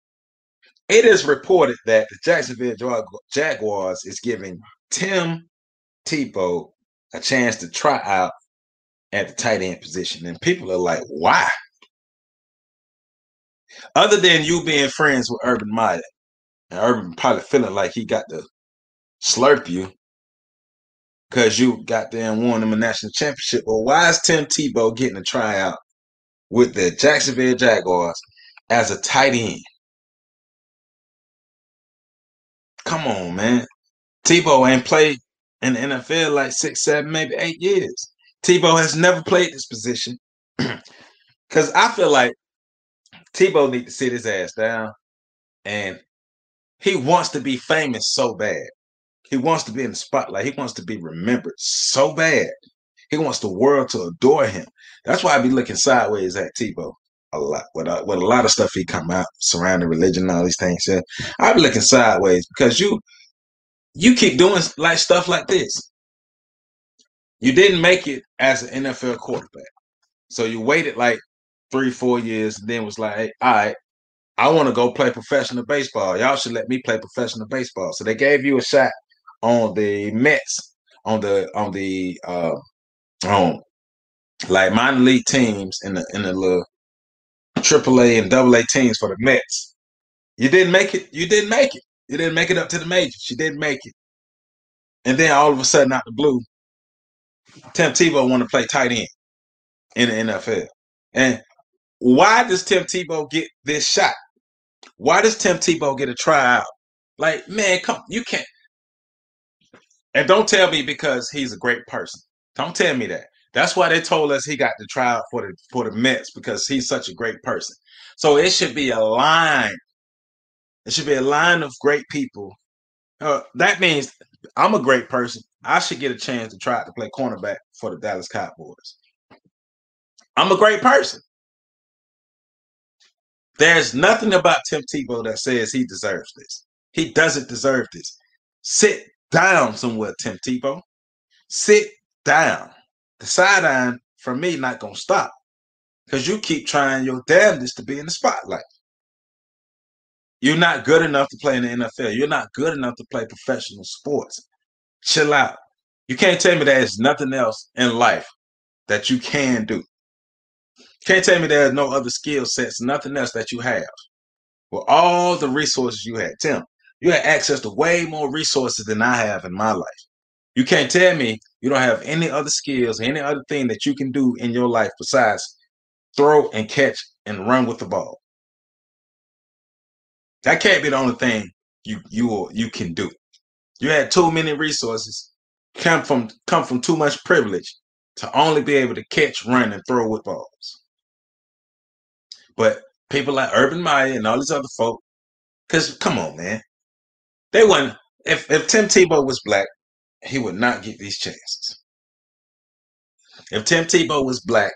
it is reported that the Jacksonville Jaguars is giving Tim Tebow a chance to try out at the tight end position. And people are like, why? Other than you being friends with Urban Meyer, and Urban probably feeling like he got to slurp you because you got there and won him a national championship. Well, why is Tim Tebow getting a tryout with the Jacksonville Jaguars as a tight end? Come on, man. Tebow ain't played in the NFL like 6, 7, maybe 8 years. Tebow has never played this position. Because I feel like Tebow needs to sit his ass down and he wants to be famous so bad. He wants to be in the spotlight. He wants to be remembered so bad. He wants the world to adore him. That's why I be looking sideways at Tebow a lot. With a lot of stuff he come out surrounding religion and all these things. Yeah, I be looking sideways because you keep doing like stuff like this. You didn't make it as an NFL quarterback, so you waited like 3-4 years, and then was like, hey, all right, I want to go play professional baseball. Y'all should let me play professional baseball. So they gave you a shot on the Mets, on like minor league teams in the little AAA and AA teams for the Mets. You didn't make it. You didn't make it. You didn't make it up to the majors. You didn't make it. And then all of a sudden, out the blue, Tim Tebow want to play tight end in the NFL. And why does Tim Tebow get this shot? Why does Tim Tebow get a tryout? Like, man, come, you can't. And don't tell me because he's a great person. Don't tell me that. That's why they told us he got the tryout for the Mets, because he's such a great person. So it should be a line. It should be a line of great people. That means I'm a great person. I should get a chance to try to play cornerback for the Dallas Cowboys. I'm a great person. There's nothing about Tim Tebow that says he deserves this. He doesn't deserve this. Sit down somewhere, Tim Tebow. Sit down. The sideline, for me, not going to stop, because you keep trying your damnedest to be in the spotlight. You're not good enough to play in the NFL. You're not good enough to play professional sports. Chill out. You can't tell me there's nothing else in life that you can do. Can't tell me there's no other skill sets, nothing else that you have. With all the resources you had, Tim, you had access to way more resources than I have in my life. You can't tell me you don't have any other skills, any other thing that you can do in your life besides throw and catch and run with the ball. That can't be the only thing you can do. You had too many resources, come from too much privilege to only be able to catch, run, and throw with balls. But people like Urban Meyer and all these other folk, because come on, man, they wouldn't. If Tim Tebow was black, he would not get these chances. If Tim Tebow was black,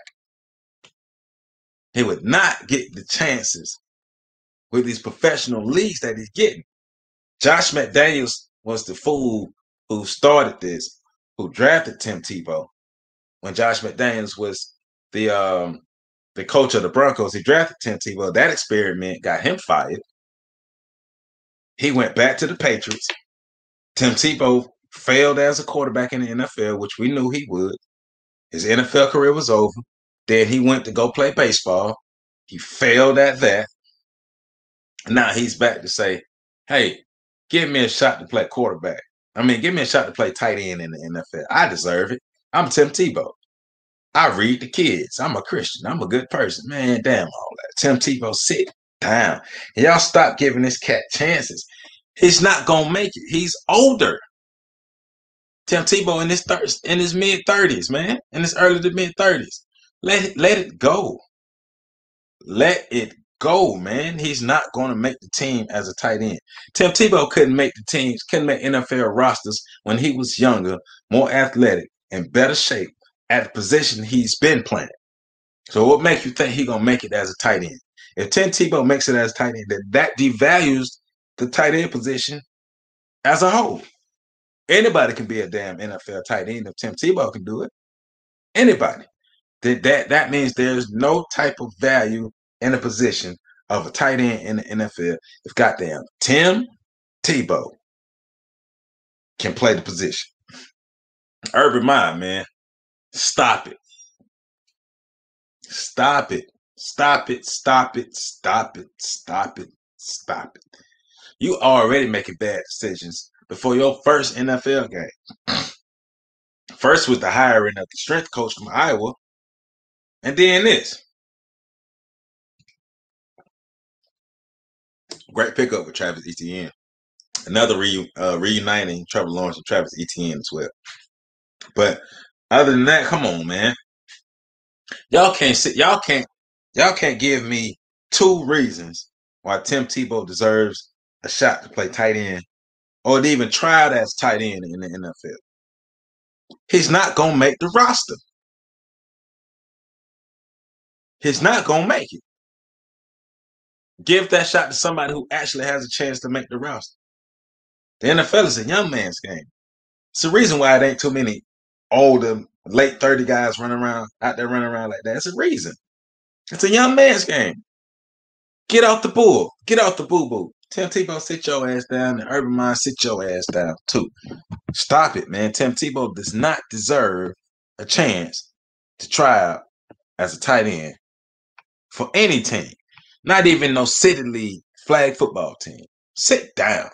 he would not get the chances with these professional leagues that he's getting. Josh McDaniels was the fool who started this, who drafted Tim Tebow. When Josh McDaniels was the coach of the Broncos, he drafted Tim Tebow. That experiment got him fired. He went back to the Patriots. Tim Tebow failed as a quarterback in the NFL, which we knew he would. His NFL career was over. Then he went to go play baseball. He failed at that. Now he's back to say, hey, give me a shot to play quarterback. I mean, give me a shot to play tight end in the NFL. I deserve it. I'm Tim Tebow. I read the kids. I'm a Christian. I'm a good person. Man, damn all that. Tim Tebow, sit down. And y'all stop giving this cat chances. He's not going to make it. He's older. Tim Tebow in his mid-30s, man. In his early to mid-30s. Let it go. Let it go, man. He's not going to make the team as a tight end. Tim Tebow couldn't make the teams, couldn't make NFL rosters when he was younger, more athletic, in better shape at the position he's been playing. So what makes you think he's going to make it as a tight end? If Tim Tebow makes it as a tight end, then that devalues the tight end position as a whole. Anybody can be a damn NFL tight end if Tim Tebow can do it. Anybody. That means there's no type of value in the position of a tight end in the NFL if goddamn Tim Tebow can play the position. Urban Meyer, man, stop it. Stop it. Stop it. Stop it. Stop it. Stop it. Stop it. You already making bad decisions before your first NFL game. First was the hiring of the strength coach from Iowa, and then this. Great pickup with Travis Etienne. Another reuniting Trevor Lawrence and Travis Etienne as well. But other than that, come on, man. Y'all can't give me two reasons why Tim Tebow deserves a shot to play tight end or to even try out as tight end in the NFL. He's not gonna make the roster. He's not gonna make it. Give that shot to somebody who actually has a chance to make the roster. The NFL is a young man's game. It's the reason why it ain't too many older, late 30 guys running around out there running around like that. It's a reason. It's a young man's game. Get off the bull. Get off the boo boo. Tim Tebow, sit your ass down, and Urban Meyer, sit your ass down too. Stop it, man. Tim Tebow does not deserve a chance to try out as a tight end for any team. Not even no city league flag football team. Sit down.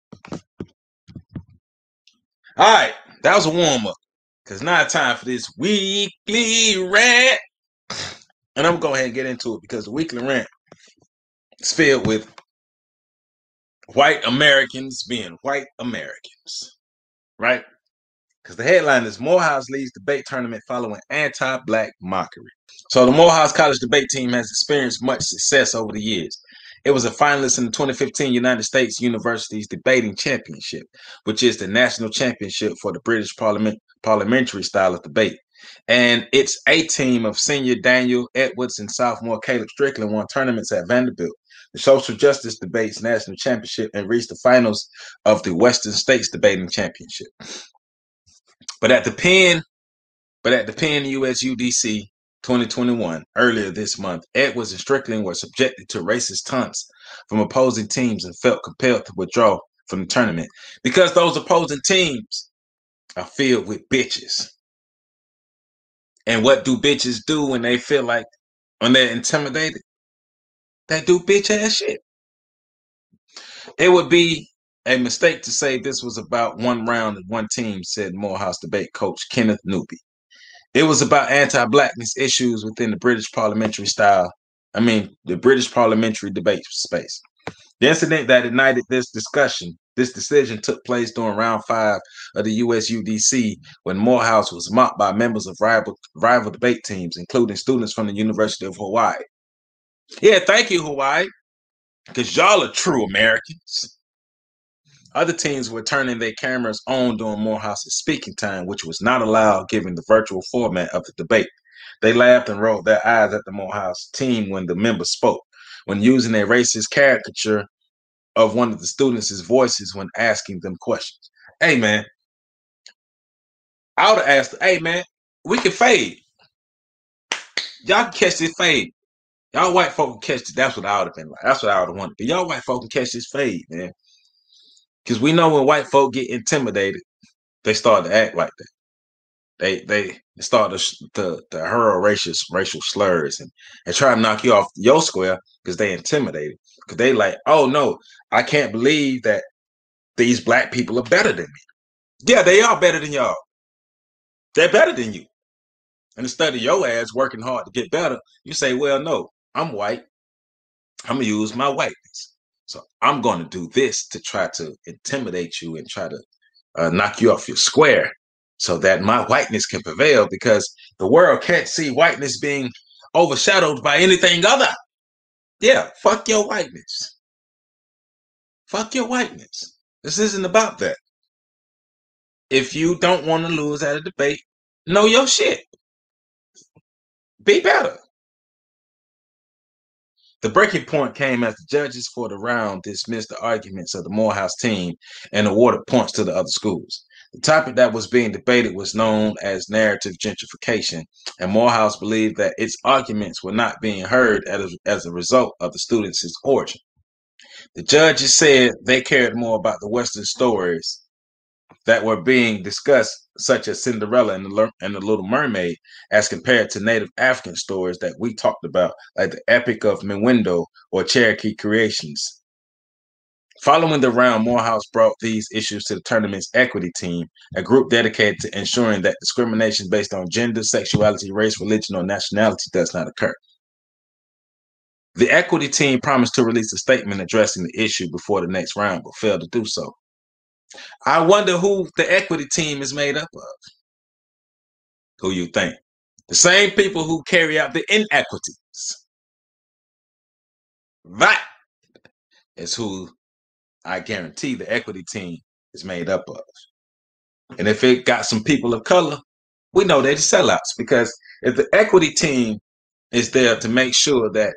All right, that was a warm up. Because now it's time for this weekly rant. And I'm going to go ahead and get into it because the weekly rant is filled with white Americans being white Americans. Right? Because the headline is Morehouse leads debate tournament following anti-black mockery. So the Morehouse College debate team has experienced much success over the years. It was a finalist in the 2015 United States Universities Debating Championship, which is the national championship for the British parliamentary style of debate. And its A team of senior Daniel Edwards and sophomore Caleb Strickland won tournaments at Vanderbilt, the Social Justice Debates National Championship, and reached the finals of the Western States Debating Championship. But at the Penn USUDC 2021, earlier this month, Edwards and Strickland were subjected to racist taunts from opposing teams and felt compelled to withdraw from the tournament because those opposing teams are filled with bitches. And what do bitches do when they feel like, when they're intimidated? They do bitch ass shit. It would be a mistake to say this was about one round and one team, said Morehouse debate coach Kenneth Newby. It was about anti-blackness issues within the British parliamentary debate space. The incident that ignited this decision took place during round 5 of the USUDC when Morehouse was mocked by members of rival debate teams, including students from the University of Hawaii. Yeah, thank you, Hawaii, because y'all are true Americans. Other teams were turning their cameras on during Morehouse's speaking time, which was not allowed given the virtual format of the debate. They laughed and rolled their eyes at the Morehouse team when the member spoke, when using a racist caricature of one of the students' voices when asking them questions. Hey, man, I would have asked, hey, man, we can fade. Y'all can catch this fade. Y'all white folk can catch this. That's what I would have been like. That's what I would have wanted. But y'all white folk can catch this fade, man. Because we know when white folk get intimidated, they start to act like that. They start to hurl racial slurs and try to knock you off your square because they intimidated. Because they like, oh no, I can't believe that these black people are better than me. Yeah, they are better than y'all. They're better than you. And instead of your ass working hard to get better, you say, well, no, I'm white. I'm going to use my whiteness. So I'm going to do this to try to intimidate you and try to knock you off your square so that my whiteness can prevail because the world can't see whiteness being overshadowed by anything other. Yeah, fuck your whiteness. Fuck your whiteness. This isn't about that. If you don't want to lose at a debate, know your shit. Be better. The breaking point came as the judges for the round dismissed the arguments of the Morehouse team and awarded points to the other schools. The topic that was being debated was known as narrative gentrification, and Morehouse believed that its arguments were not being heard as a result of the students' origin. The judges said they cared more about the Western stories that were being discussed, such as Cinderella and the Little Mermaid, as compared to Native African stories that we talked about, like the Epic of Mewendo or Cherokee Creations. Following the round, Morehouse brought these issues to the tournament's equity team, a group dedicated to ensuring that discrimination based on gender, sexuality, race, religion, or nationality does not occur. The equity team promised to release a statement addressing the issue before the next round, but failed to do so. I wonder who the equity team is made up of. Who you think? The same people who carry out the inequities. That is who I guarantee the equity team is made up of. And if it got some people of color, we know they're the sellouts. Because if the equity team is there to make sure that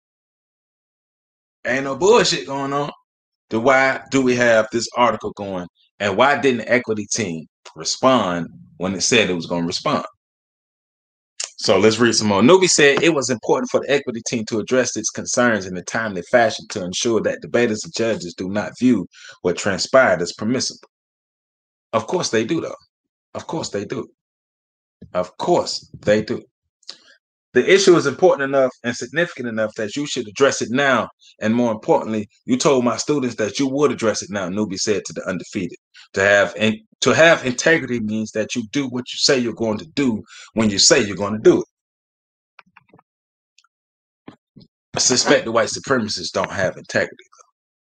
ain't no bullshit going on, then why do we have this article going? And why didn't the equity team respond when it said it was going to respond? So let's read some more. Newbie said it was important for the equity team to address its concerns in a timely fashion to ensure that debaters and judges do not view what transpired as permissible. Of course they do, though. Of course they do. Of course they do. The issue is important enough and significant enough that you should address it now. And more importantly, you told my students that you would address it now, Newbie said to the undefeated. To have integrity means that you do what you say you're going to do when you say you're going to do it. I suspect the white supremacists don't have integrity, though.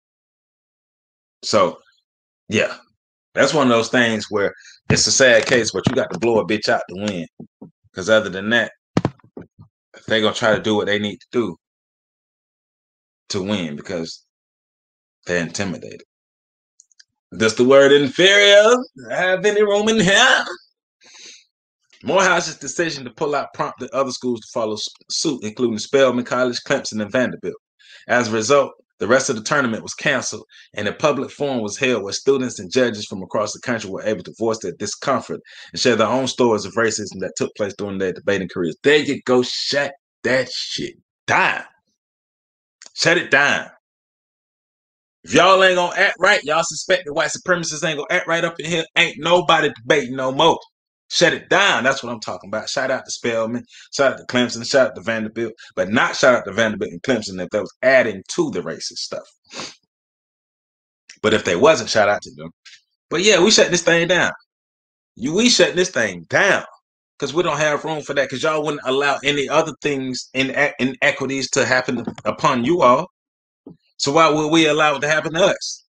So, yeah, that's one of those things where it's a sad case, but you got to blow a bitch out to win. Because other than that, they're going to try to do what they need to do to win because they're intimidated. Does the word inferior have any room in here? Morehouse's decision to pull out prompted other schools to follow suit, including Spelman College, Clemson, and Vanderbilt. As a result, the rest of the tournament was canceled, and a public forum was held where students and judges from across the country were able to voice their discomfort and share their own stories of racism that took place during their debating careers. There you go. Shut that shit down. Shut it down. If y'all ain't gonna act right, y'all suspect the white supremacists ain't gonna act right up in here, ain't nobody debating no more. Shut it down. That's what I'm talking about. Shout out to Spelman, shout out to Clemson, shout out to Vanderbilt, but not shout out to Vanderbilt and Clemson if that was adding to the racist stuff. But if they wasn't, shout out to them. But yeah, we shut this thing down. We shut this thing down because we don't have room for that because y'all wouldn't allow any other things in inequities to happen upon you all. So why would we allow it to happen to us?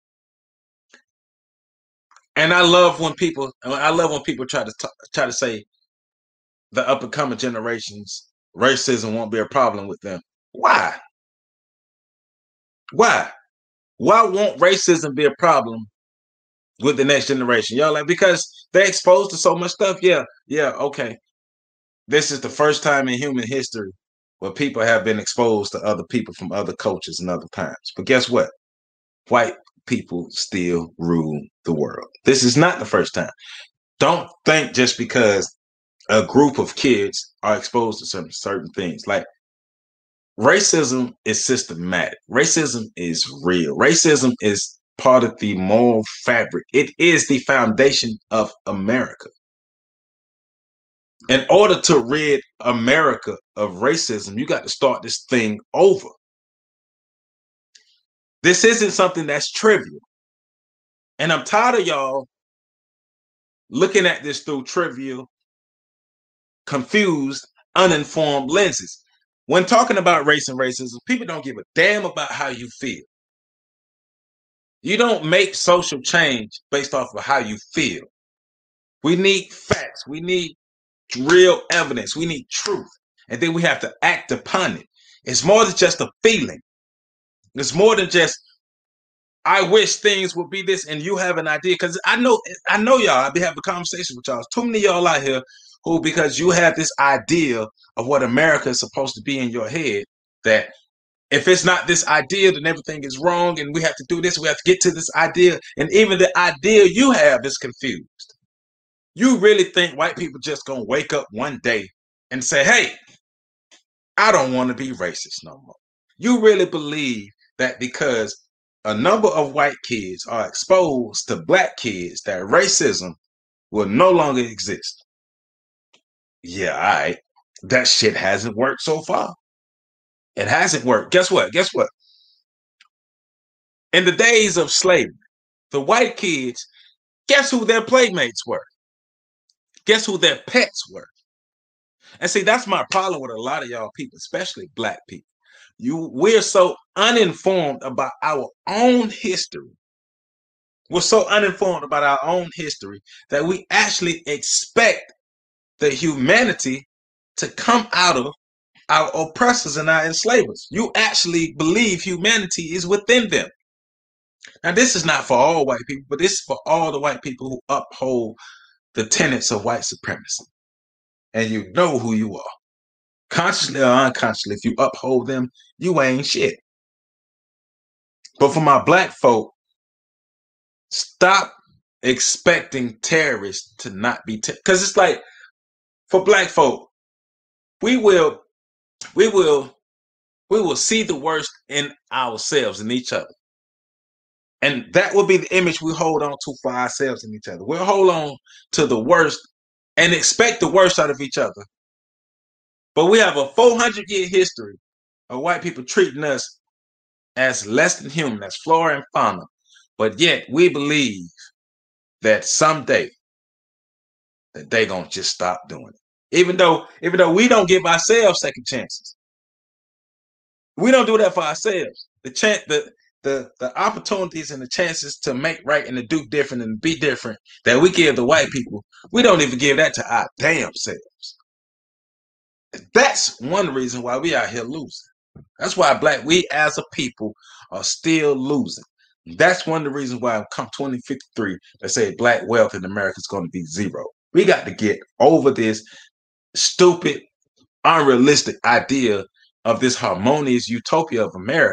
And I love when people try to say the up and coming generations, racism won't be a problem with them. Why? Why? Why won't racism be a problem with the next generation? Y'all like because they're exposed to so much stuff. Yeah, okay. This is the first time in human history where people have been exposed to other people from other cultures and other times. But guess what? White people still rule the world. This is not the first time. Don't think just because a group of kids are exposed to certain things. Like racism is systematic. Racism is real. Racism is part of the moral fabric. It is the foundation of America. In order to rid America of racism, you got to start this thing over. This isn't something that's trivial. And I'm tired of y'all looking at this through trivial, confused, uninformed lenses. When talking about race and racism, people don't give a damn about how you feel. You don't make social change based off of how you feel. We need facts. We need real evidence. We need truth. And then we have to act upon it. It's more than just a feeling. It's more than just, I wish things would be this and you have an idea. Because I know y'all, I'll be having a conversation with y'all. Too many of y'all out here who, because you have this idea of what America is supposed to be in your head, that if it's not this idea, then everything is wrong and we have to do this. We have to get to this idea. And even the idea you have is confused. You really think white people just going to wake up one day and say, hey, I don't want to be racist no more. You really believe that because a number of white kids are exposed to black kids that racism will no longer exist? Yeah, all right. That shit hasn't worked so far. It hasn't worked. Guess what? In the days of slavery, the white kids, guess who their playmates were? Guess who their pets were? And see, that's my problem with a lot of y'all people, especially black people. We're so uninformed about our own history. We're so uninformed about our own history that we actually expect the humanity to come out of our oppressors and our enslavers. You actually believe humanity is within them. Now, this is not for all white people, but this is for all the white people who uphold the tenets of white supremacy. And you know who you are. Consciously or unconsciously, if you uphold them, you ain't shit. But for my black folk, stop expecting terrorists to not be because it's like for black folk, we will see the worst in ourselves and each other. And that will be the image we hold on to for ourselves and each other. We'll hold on to the worst and expect the worst out of each other. But we have a 400-year history of white people treating us as less than human, as flora and fauna. But yet we believe that someday that they gonna just stop doing it. Even though we don't give ourselves second chances. We don't do that for ourselves. The opportunities and the chances to make right and to do different and be different that we give the white people, we don't even give that to our damn selves. That's one reason why we out here losing. That's why we as a people are still losing. That's one of the reasons why come 2053, they say black wealth in America is going to be zero. We got to get over this stupid, unrealistic idea of this harmonious utopia of America.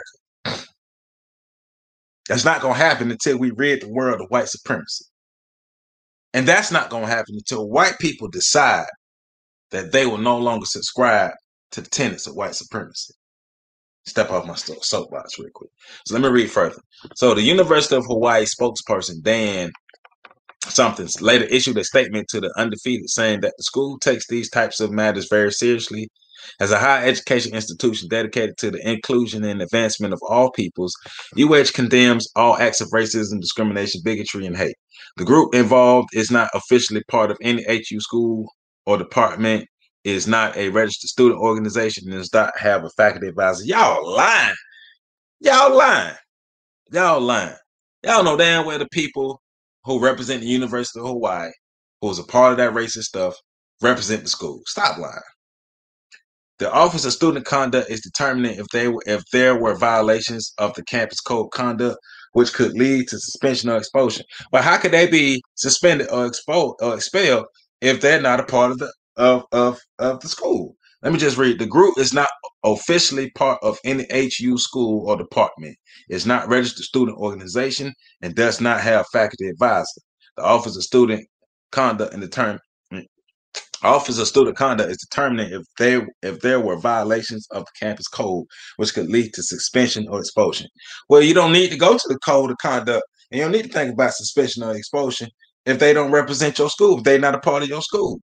That's not going to happen until we rid the world of white supremacy. And that's not going to happen until white people decide that they will no longer subscribe to the tenets of white supremacy. Step off my soapbox real quick. So let me read further. So the University of Hawaii spokesperson, Dan something, later issued a statement to the Undefeated saying that the school takes these types of matters very seriously. As a higher education institution dedicated to the inclusion and advancement of all peoples, UH condemns all acts of racism, discrimination, bigotry, and hate. The group involved is not officially part of any HU school or department, is not a registered student organization, and does not have a faculty advisor. Y'all lying. Y'all lying. Y'all lying. Y'all know damn well the people who represent the University of Hawaii, who's a part of that racist stuff, represent the school. Stop lying. The Office of Student Conduct is determining if there were violations of the campus code conduct, which could lead to suspension or expulsion. But how could they be suspended or expelled if they're not a part of the school? Let me just read. The group is not officially part of any HU school or department. It's not registered student organization and does not have faculty advisor. The Office of Student Conduct and Office of Student Conduct is determining if there were violations of the campus code, which could lead to suspension or expulsion. Well, you don't need to go to the code of conduct, and you don't need to think about suspension or expulsion if they don't represent your school, if they're not a part of your school.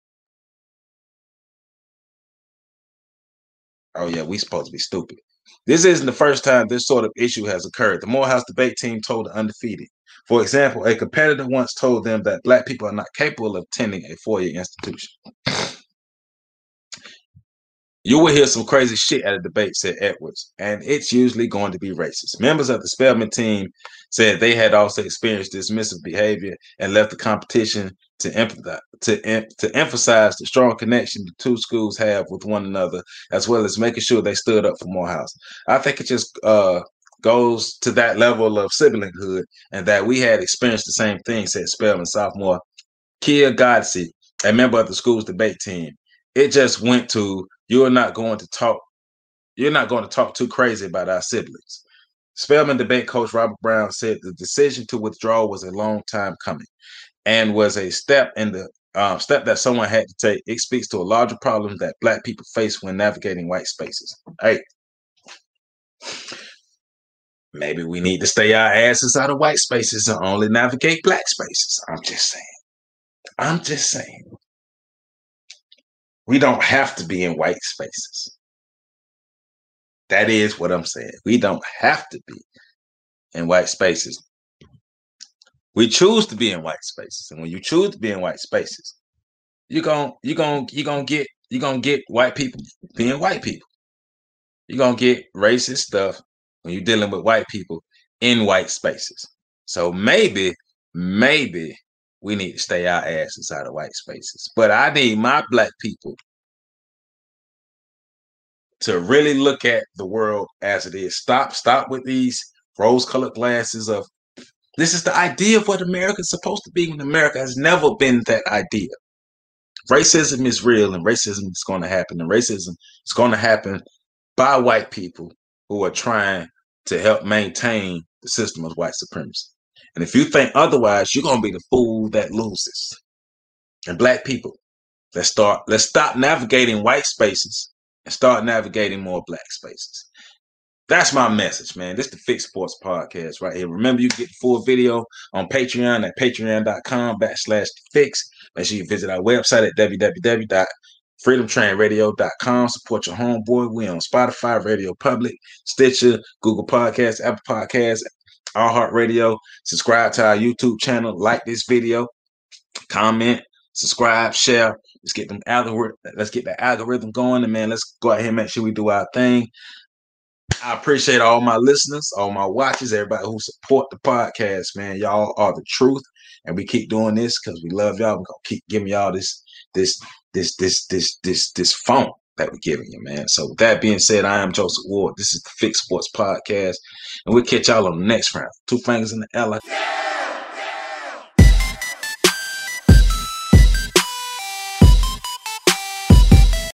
Oh yeah, we supposed to be stupid. This isn't the first time this sort of issue has occurred. The Morehouse debate team told the Undefeated. For example, a competitor once told them that black people are not capable of attending a four-year institution. You will hear some crazy shit at a debate, said Edwards, and it's usually going to be racist. Members of the Spelman team said they had also experienced dismissive behavior and left the competition to emphasize the strong connection the two schools have with one another, as well as making sure they stood up for Morehouse. I think it just goes to that level of siblinghood, and that we had experienced the same thing, said Spelman sophomore Kia Godsey, a member of the school's debate team. It just went to you're not going to talk too crazy about our siblings. Spelman debate coach Robert Brown said the decision to withdraw was a long time coming and was a step in the step that someone had to take. It speaks to a larger problem that black people face when navigating white spaces. Hey, maybe we need to stay our asses out of white spaces and only navigate black spaces. I'm just saying. We don't have to be in white spaces. That is what I'm saying. We don't have to be in white spaces. We choose to be in white spaces, and when you choose to be in white spaces, you're gonna get white people being white people. You're gonna get racist stuff when you're dealing with white people in white spaces. So maybe we need to stay our asses out of white spaces. But I need my black people to really look at the world as it is. Stop with these rose-colored glasses of This is the idea of what America is supposed to be when America has never been that idea. Racism is real and racism is going to happen. And racism is going to happen by white people who are trying to help maintain the system of white supremacy. And if you think otherwise, you're going to be the fool that loses. And black people, let's stop navigating white spaces and start navigating more black spaces. That's my message, man. This is the Fix Sports Podcast right here. Remember, you can get the full video on Patreon at patreon.com/fix. Make sure you visit our website at www.freedomtrainradio.com. Support your homeboy. We on Spotify, Radio Public, Stitcher, Google Podcasts, Apple Podcasts, iHeartRadio. Subscribe to our YouTube channel. Like this video. Comment. Subscribe. Share. Let's get the algorithm going. And, man, let's go out here and make sure we do our thing. I appreciate all my listeners, all my watchers, everybody who support the podcast, man. Y'all are the truth, and we keep doing this because we love y'all. We're gonna keep giving y'all this phone that we're giving you, man. So with that being said, I am Joseph Ward. This is the Fix Sports Podcast, and we'll catch y'all on the next round. Two fingers in the air.